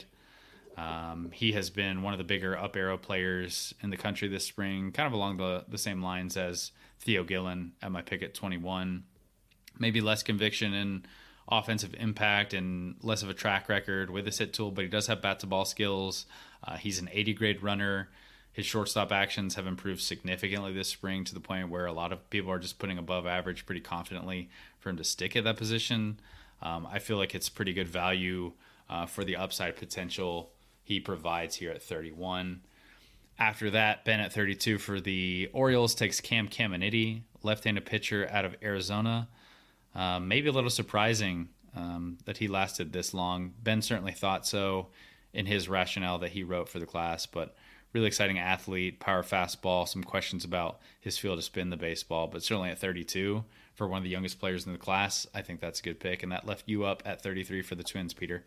Um, he has been one of the bigger up arrow players in the country this spring, kind of along the, the same lines as Theo Gillen at my pick at twenty-one. Maybe less conviction in offensive impact and less of a track record with his hit tool, but he does have bat to ball skills. Uh, he's an eighty grade runner. His shortstop actions have improved significantly this spring to the point where a lot of people are just putting above average pretty confidently for him to stick at that position. Um, I feel like it's pretty good value uh, for the upside potential he provides here at thirty-one. After that, Ben at thirty-two for the Orioles takes Cam Caminiti, left-handed pitcher out of Arizona. Um, maybe a little surprising um, that he lasted this long. Ben certainly thought so in his rationale that he wrote for the class, but really exciting athlete, power fastball, some questions about his feel to spin the baseball, but certainly at thirty-two for one of the youngest players in the class, I think that's a good pick. And that left you up at thirty-three for the Twins, Peter.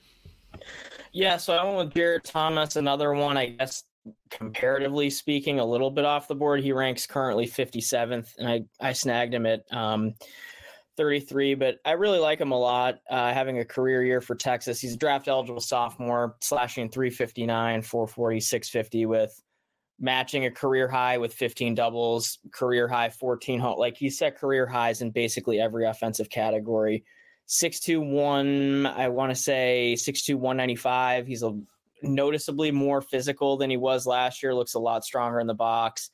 Yeah, so I went with Jared Thomas, another one, I guess, comparatively speaking, a little bit off the board. He ranks currently fifty-seventh, and I, I snagged him at um, thirty-three, but I really like him a lot, uh, having a career year for Texas. He's a draft-eligible sophomore, slashing three fifty-nine, four forty, six fifty with matching a career high with fifteen doubles, career high fourteen home. Like, he set career highs in basically every offensive category. six two one, I want to say six two, one ninety-five. He's a noticeably more physical than he was last year, looks a lot stronger in the box.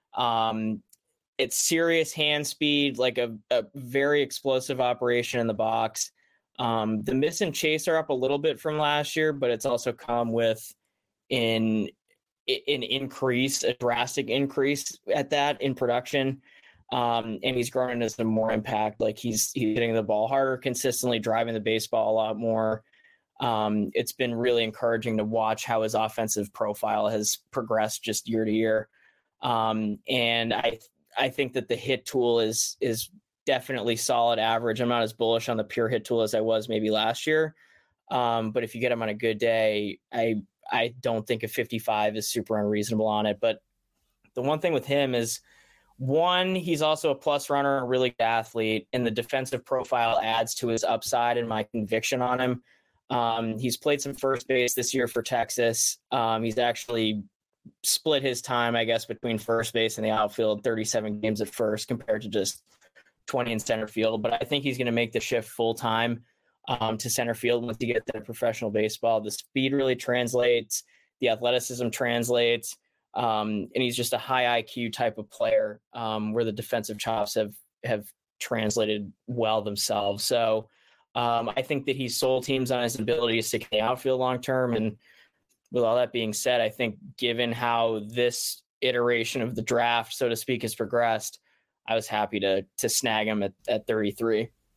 Um, it's serious hand speed, like a, a very explosive operation in the box. Um, the miss and chase are up a little bit from last year, but it's also come with an, an increase, a drastic increase at that in production. Um, and he's grown into some more impact. Like he's, he's hitting the ball harder, consistently driving the baseball a lot more. Um, it's been really encouraging to watch how his offensive profile has progressed just year to year. Um, and I, I think that the hit tool is, is definitely solid average. I'm not as bullish on the pure hit tool as I was maybe last year. Um, but if you get him on a good day, I, I don't think a fifty-five is super unreasonable on it. But the one thing with him is, one, he's also a plus runner, a really good athlete, and the defensive profile adds to his upside and my conviction on him. Um, he's played some first base this year for Texas. Um, he's actually split his time, I guess, between first base and the outfield, thirty-seven games at first compared to just twenty in center field. But I think he's going to make the shift full time. um, to center field once you get to professional baseball. The speed really translates, the athleticism translates, um, and he's just a high I Q type of player um, where the defensive chops have have translated well themselves. So um, I think that he's sold teams on his ability to stick in the outfield long term. And with all that being said, I think given how this iteration of the draft, so to speak, has progressed, I was happy to to snag him at, at thirty-three.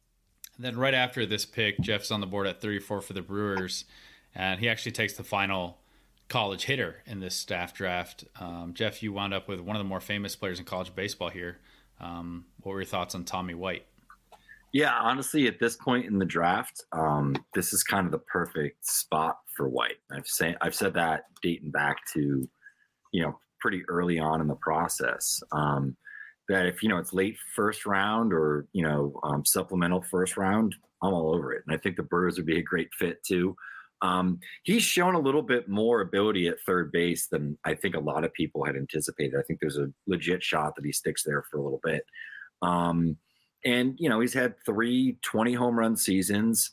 And then right after this pick, Jeff's on the board at thirty-four for the Brewers, and he actually takes the final college hitter in this staff draft. Um, Jeff, you wound up with one of the more famous players in college baseball here. Um, what were your thoughts on Tommy White? Yeah, honestly, at this point in the draft, um, this is kind of the perfect spot for White. I've said I've said that dating back to, you know, pretty early on in the process. Um, that if, you know, it's late first round or, you know, um, supplemental first round, I'm all over it. And I think the Brewers would be a great fit too. Um, he's shown a little bit more ability at third base than I think a lot of people had anticipated. I think there's a legit shot that he sticks there for a little bit. Um, and, you know, he's had three twenty home run seasons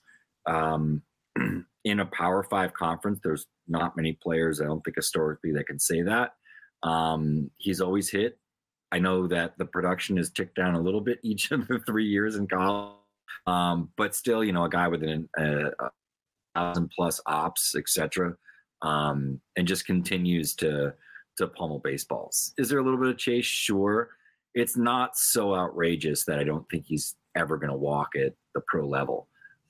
um, in a Power Five conference. There's not many players, I don't think historically, that can say that. Um, he's always hit. I know that the production has ticked down a little bit each of the three years in college, um, but still, you know, a guy with an, a, a thousand plus ops, et cetera, um, and just continues to to pummel baseballs. Is there a little bit of chase? Sure. It's not so outrageous that I don't think he's ever going to walk at the pro level.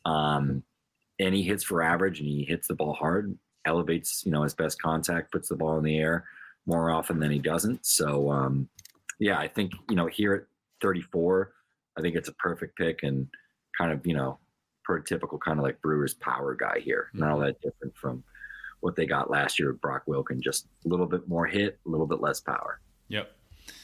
Um, and he hits for average, and he hits the ball hard, elevates, you know, his best contact, puts the ball in the air more often than he doesn't. So, um, yeah, I think, you know, here at thirty-four, I think it's a perfect pick and kind of, you know, prototypical kind of like Brewers power guy here. Mm-hmm. Not all that different from what they got last year with Brock Wilken, just a little bit more hit, a little bit less power. Yep.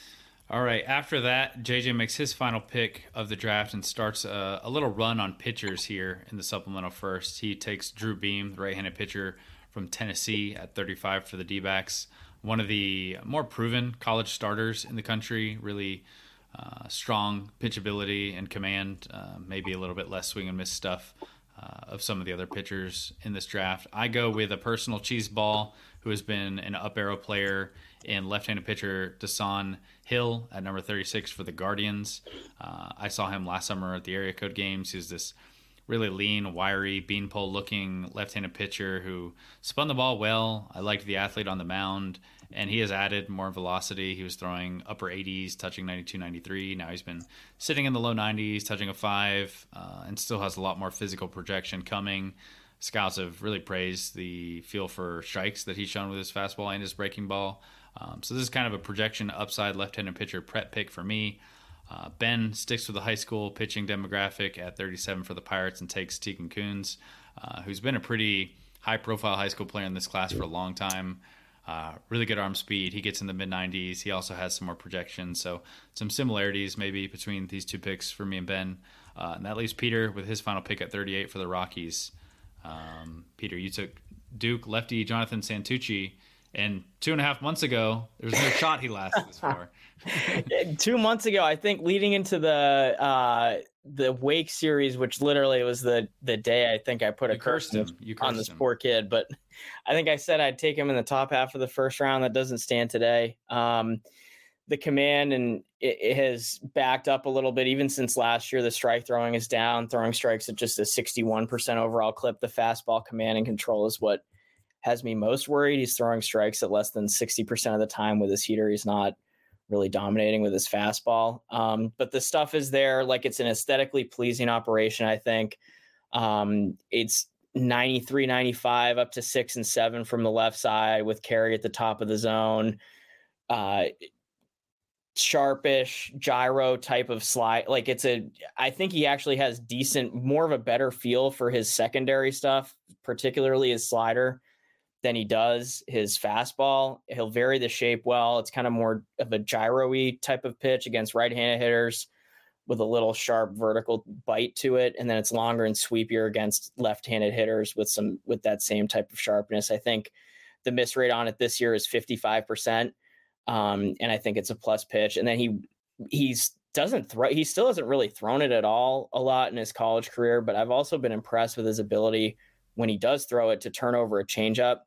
All right. After that, J J makes his final pick of the draft and starts a, a little run on pitchers here in the supplemental first. He takes Drew Beam, the right-handed pitcher from Tennessee, at thirty-five for the D-backs. One of the more proven college starters in the country, really uh, strong pitchability and command, uh, maybe a little bit less swing and miss stuff uh, of some of the other pitchers in this draft. I go with a personal cheese ball who has been an up arrow player in left-handed pitcher Dasan Hill at number thirty-six for the Guardians. Uh, I saw him last summer at the area code games. He's this really lean, wiry, beanpole-looking left-handed pitcher who spun the ball well. I liked the athlete on the mound, and he has added more velocity. He was throwing upper eighties, touching ninety-two, ninety-three. Now he's been sitting in the low nineties, touching a five, uh, and still has a lot more physical projection coming. Scouts have really praised the feel for strikes that he's shown with his fastball and his breaking ball. Um, so this is kind of a projection upside left-handed pitcher prep pick for me. Uh, Ben sticks with the high school pitching demographic at thirty-seven for the Pirates and takes Tegan Kuhns, uh, who's been a pretty high-profile high school player in this class for a long time. Uh, really good arm speed. He gets in the mid nineties. He also has some more projection. So some similarities maybe between these two picks for me and Ben. Uh, and that leaves Peter with his final pick at thirty-eight for the Rockies. Um, Peter, you took Duke lefty Jonathan Santucci. And two and a half months ago, there was no shot he lasted this far. Two months ago, I think, leading into the uh, the Wake series, which literally was the the day I think I put a you curse him. You on this him. poor kid. But I think I said I'd take him in the top half of the first round. That doesn't stand today. Um, the command and it, it has backed up a little bit, even since last year. The strike throwing is down. Throwing strikes at just a sixty-one percent overall clip. The fastball command and control is what has me most worried. He's throwing strikes at less than sixty percent of the time with his heater. He's not really dominating with his fastball. Um, but the stuff is there. Like, it's an aesthetically pleasing operation, I think. Um, it's ninety-three, ninety-five up to six and seven from the left side with carry at the top of the zone. Uh, sharpish gyro type of slide. Like, it's a, I think he actually has decent, more of a better feel for his secondary stuff, particularly his slider, than he does his fastball. He'll vary the shape well. It's kind of more of a gyro-y type of pitch against right-handed hitters with a little sharp vertical bite to it. And then it's longer and sweepier against left-handed hitters with some, with that same type of sharpness. I think the miss rate on it this year is fifty-five percent. Um, and I think it's a plus pitch. And then he, he's doesn't throw. He still hasn't really thrown it at all a lot in his college career, but I've also been impressed with his ability when he does throw it to turn over a changeup.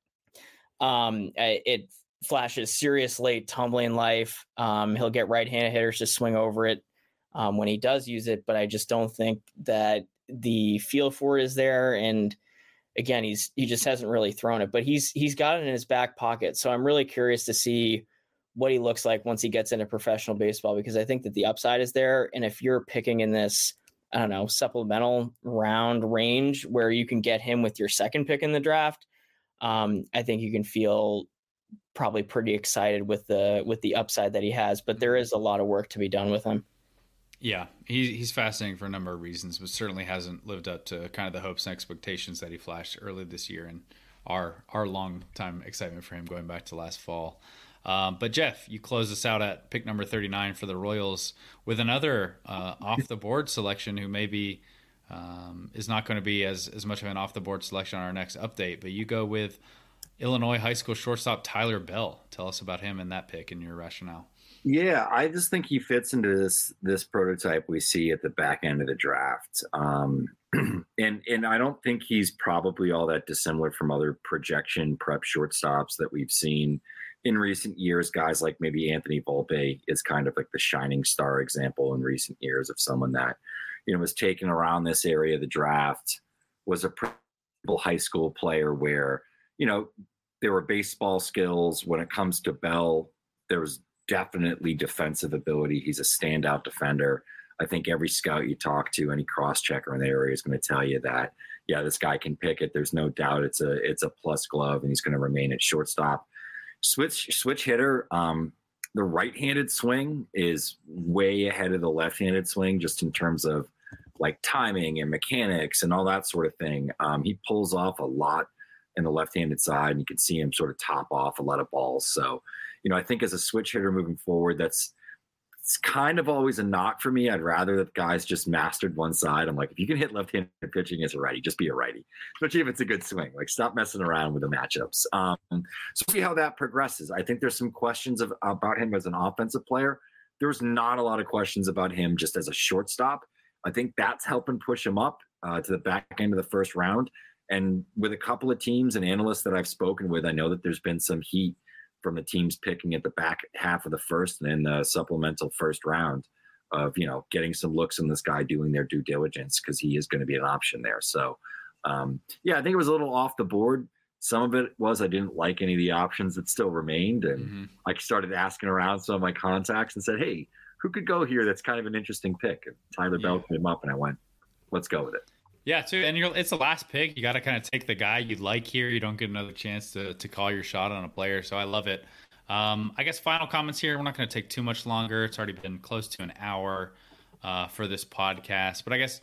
Um, it flashes serious late tumbling life. Um, he'll get right-handed hitters to swing over it um, when he does use it, but I just don't think that the feel for it is there. And again, he's he just hasn't really thrown it, but he's he's got it in his back pocket. So I'm really curious to see what he looks like once he gets into professional baseball, because I think that the upside is there. And if you're picking in this, I don't know, supplemental round range where you can get him with your second pick in the draft, um, I think you can feel probably pretty excited with the with the upside that he has. But there is a lot of work to be done with him. Yeah, he, he's fascinating for a number of reasons, but certainly hasn't lived up to kind of the hopes and expectations that he flashed early this year, and our our long time excitement for him going back to last fall. Um, but Jeff, you close us out at pick number thirty-nine for the Royals with another uh, off the board selection who maybe um, is not going to be as, as much of an off the board selection on our next update. But you go with Illinois high school shortstop Tyler Bell. Tell us about him and that pick and your rationale. Yeah, I just think he fits into this this prototype we see at the back end of the draft. Um, and and I don't think he's probably all that dissimilar from other projection prep shortstops that we've seen in recent years. Guys like maybe Anthony Volpe is kind of like the shining star example in recent years of someone that, you know, was taken around this area of the draft, was a principal high school player where, you know, there were baseball skills. When it comes to Bell, there was definitely defensive ability. He's a standout defender. I think every scout you talk to, any cross-checker in the area is going to tell you that, yeah, this guy can pick it. There's no doubt it's a it's a plus glove, and he's going to remain at shortstop. Switch switch hitter. Um, the right-handed swing is way ahead of the left-handed swing, just in terms of like timing and mechanics and all that sort of thing. Um, he pulls off a lot in the left-handed side, and you can see him sort of top off a lot of balls. So, you know, I think as a switch hitter moving forward, that's it's kind of always a knock for me. I'd rather that guys just mastered one side. I'm like, if you can hit left-handed pitching as a righty, just be a righty, especially if it's a good swing. Like, stop messing around with the matchups. Um, so see how that progresses. I think there's some questions of, about him as an offensive player. There's not a lot of questions about him just as a shortstop. I think that's helping push him up uh, to the back end of the first round. And with a couple of teams and analysts that I've spoken with, I know that there's been some heat from the teams picking at the back half of the first and then the supplemental first round of, you know, getting some looks on this guy doing their due diligence, because he is going to be an option there. So, um, yeah, I think it was a little off the board. Some of it was I didn't like any of the options that still remained. And mm-hmm. I started asking around some of my contacts and said, hey, who could go here? That's kind of an interesting pick. And Tyler yeah. Bell came up, and I went, let's go with it. Yeah, too, and you're, it's the last pick. You got to kind of take the guy you like here. You don't get another chance to to call your shot on a player, so I love it. Um, I guess final comments here. We're not going to take too much longer. It's already been close to an hour uh, for this podcast, but I guess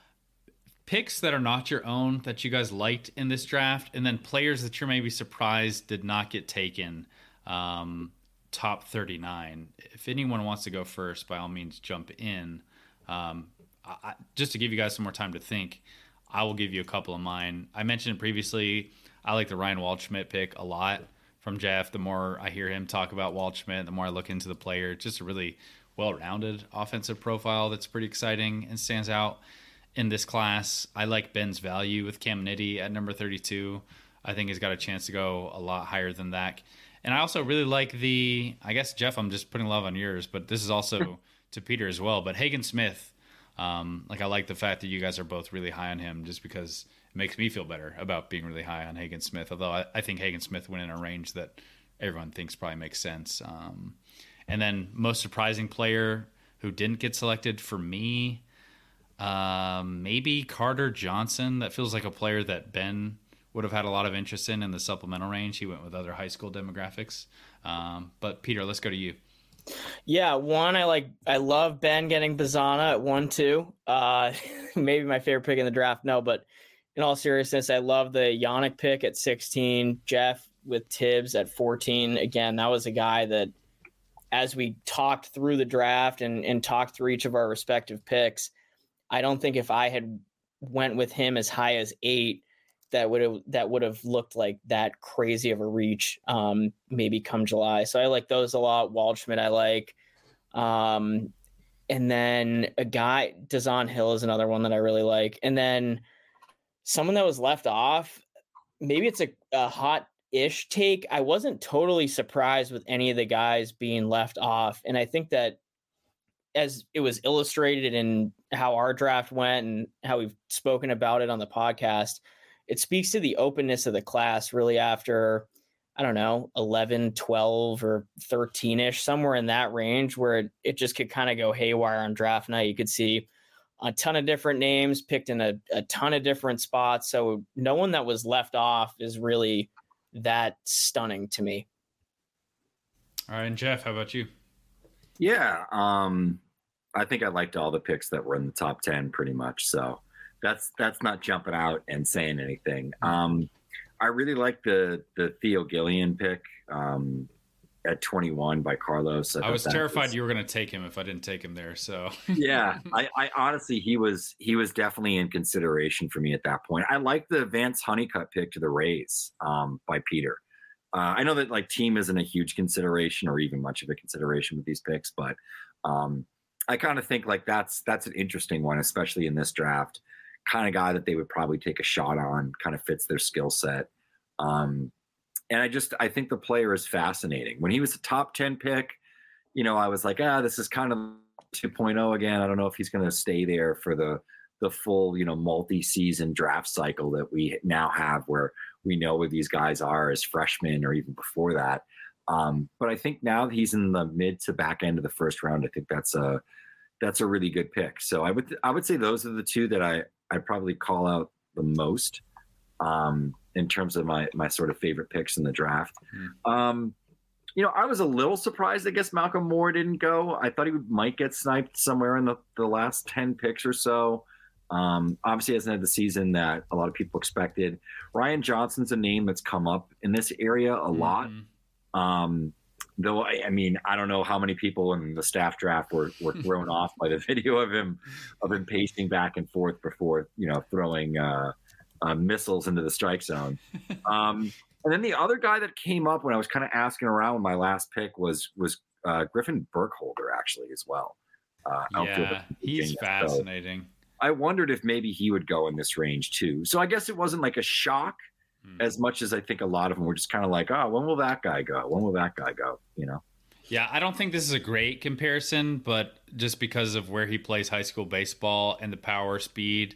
picks that are not your own that you guys liked in this draft, and then players that you're maybe surprised did not get taken. Um, top thirty-nine. If anyone wants to go first, by all means, jump in. Um, I, just to give you guys some more time to think, I will give you a couple of mine. I mentioned it previously. I like the Ryan Waldschmidt pick a lot from Jeff. The more I hear him talk about Waldschmidt, the more I look into the player. It's just a really well-rounded offensive profile that's pretty exciting and stands out in this class. I like Ben's value with Cam Nitty at number thirty-two. I think he's got a chance to go a lot higher than that. And I also really like the, I guess, Jeff, I'm just putting love on yours, but this is also to Peter as well. But Hagen Smith, um, like I like the fact that you guys are both really high on him, just because it makes me feel better about being really high on Hagen Smith. Although I, I think Hagen Smith went in a range that everyone thinks probably makes sense. Um, and then most surprising player who didn't get selected for me, um, maybe Carter Johnson. That feels like a player that Ben would have had a lot of interest in in the supplemental range. He went with other high school demographics. Um, but Peter, let's go to you. Yeah, one, I like, I love Ben getting Bazana at one, two. Uh, maybe my favorite pick in the draft. No, but in all seriousness, I love the Yannick pick at sixteen. Jeff with Tibbs at fourteen. Again, that was a guy that, as we talked through the draft and, and talked through each of our respective picks, I don't think if I had went with him as high as eight, that would have that would have looked like that crazy of a reach, um, maybe come July. So I like those a lot. Waldschmidt I like. Um, And then a guy, Dazon Hill is another one that I really like. And then someone that was left off, maybe it's a, a hot-ish take. I wasn't totally surprised with any of the guys being left off. And I think that as it was illustrated in how our draft went and how we've spoken about it on the podcast, it speaks to the openness of the class really after, I don't know, eleven, twelve, or thirteen-ish, somewhere in that range where it, it just could kind of go haywire on draft night. You could see a ton of different names picked in a, a ton of different spots. So no one that was left off is really that stunning to me. All right, and Jeff, how about you? Yeah, um, I think I liked all the picks that were in the top ten pretty much. So that's that's not jumping out and saying anything. Um, I really like the the Theo Gillian pick um, at twenty-one by Carlos. I, I was terrified was, you were going to take him if I didn't take him there. So yeah, I, I honestly he was he was definitely in consideration for me at that point. I like the Vance Honeycutt pick to the Rays um, by Peter. Uh, I know that like team isn't a huge consideration or even much of a consideration with these picks, but um, I kind of think like that's that's an interesting one, especially in this draft. Kind of guy that they would probably take a shot on, kind of fits their skill set. Um, and I just, I think the player is fascinating. When he was a top ten pick, you know, I was like, ah, this is kind of two point oh again. I don't know if he's going to stay there for the, the full, you know, multi-season draft cycle that we now have where we know where these guys are as freshmen or even before that. Um, but I think now that he's in the mid to back end of the first round, I think that's a, that's a really good pick. So I would, I would say those are the two that I, I probably call out the most um, in terms of my my sort of favorite picks in the draft. Mm. Um, you know, I was a little surprised. I guess Malcolm Moore didn't go. I thought he would, might get sniped somewhere in the, the last ten picks or so. Um, obviously, hasn't had the season that a lot of people expected. Ryan Johnson's a name that's come up in this area a mm-hmm. lot. Um, Though, I, I mean, I don't know how many people in the staff draft were, were thrown off by the video of him of him pacing back and forth before, you know, throwing uh, uh, missiles into the strike zone. Um, and then the other guy that came up when I was kind of asking around with my last pick was was uh, Griffin Burkholder, actually, as well. Uh, yeah, he's fascinating. So I wondered if maybe he would go in this range, too. So I guess it wasn't like a shock. As much as I think a lot of them were just kind of like, oh, when will that guy go? When will that guy go? You know? Yeah, I don't think this is a great comparison, but just because of where he plays high school baseball and the power speed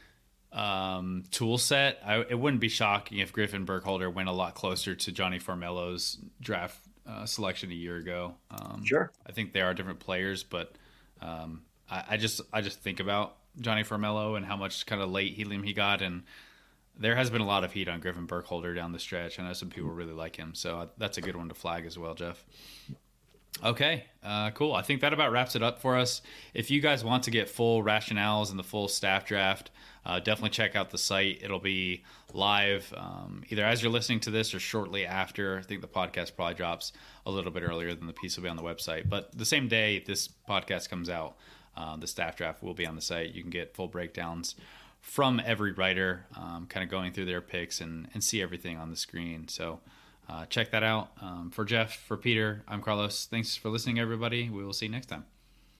um, tool set, I, it wouldn't be shocking if Griffin Burkholder went a lot closer to Johnny Formello's draft uh, selection a year ago. Um, sure. I think they are different players, but um, I, I just I just think about Johnny Formello and how much kind of late helium he got, and there has been a lot of heat on Griffin Burkholder down the stretch. I know some people really like him, so that's a good one to flag as well, Jeff. Okay, uh, cool. I think that about wraps it up for us. If you guys want to get full rationales and the full staff draft, uh, definitely check out the site. It'll be live um, either as you're listening to this or shortly after. I think the podcast probably drops a little bit earlier than the piece will be on the website. But the same day this podcast comes out, uh, the staff draft will be on the site. You can get full breakdowns from every writer, um, kind of going through their picks and, and see everything on the screen. So uh, check that out. Um, for Jeff, for Peter, I'm Carlos. Thanks for listening, everybody. We will see you next time.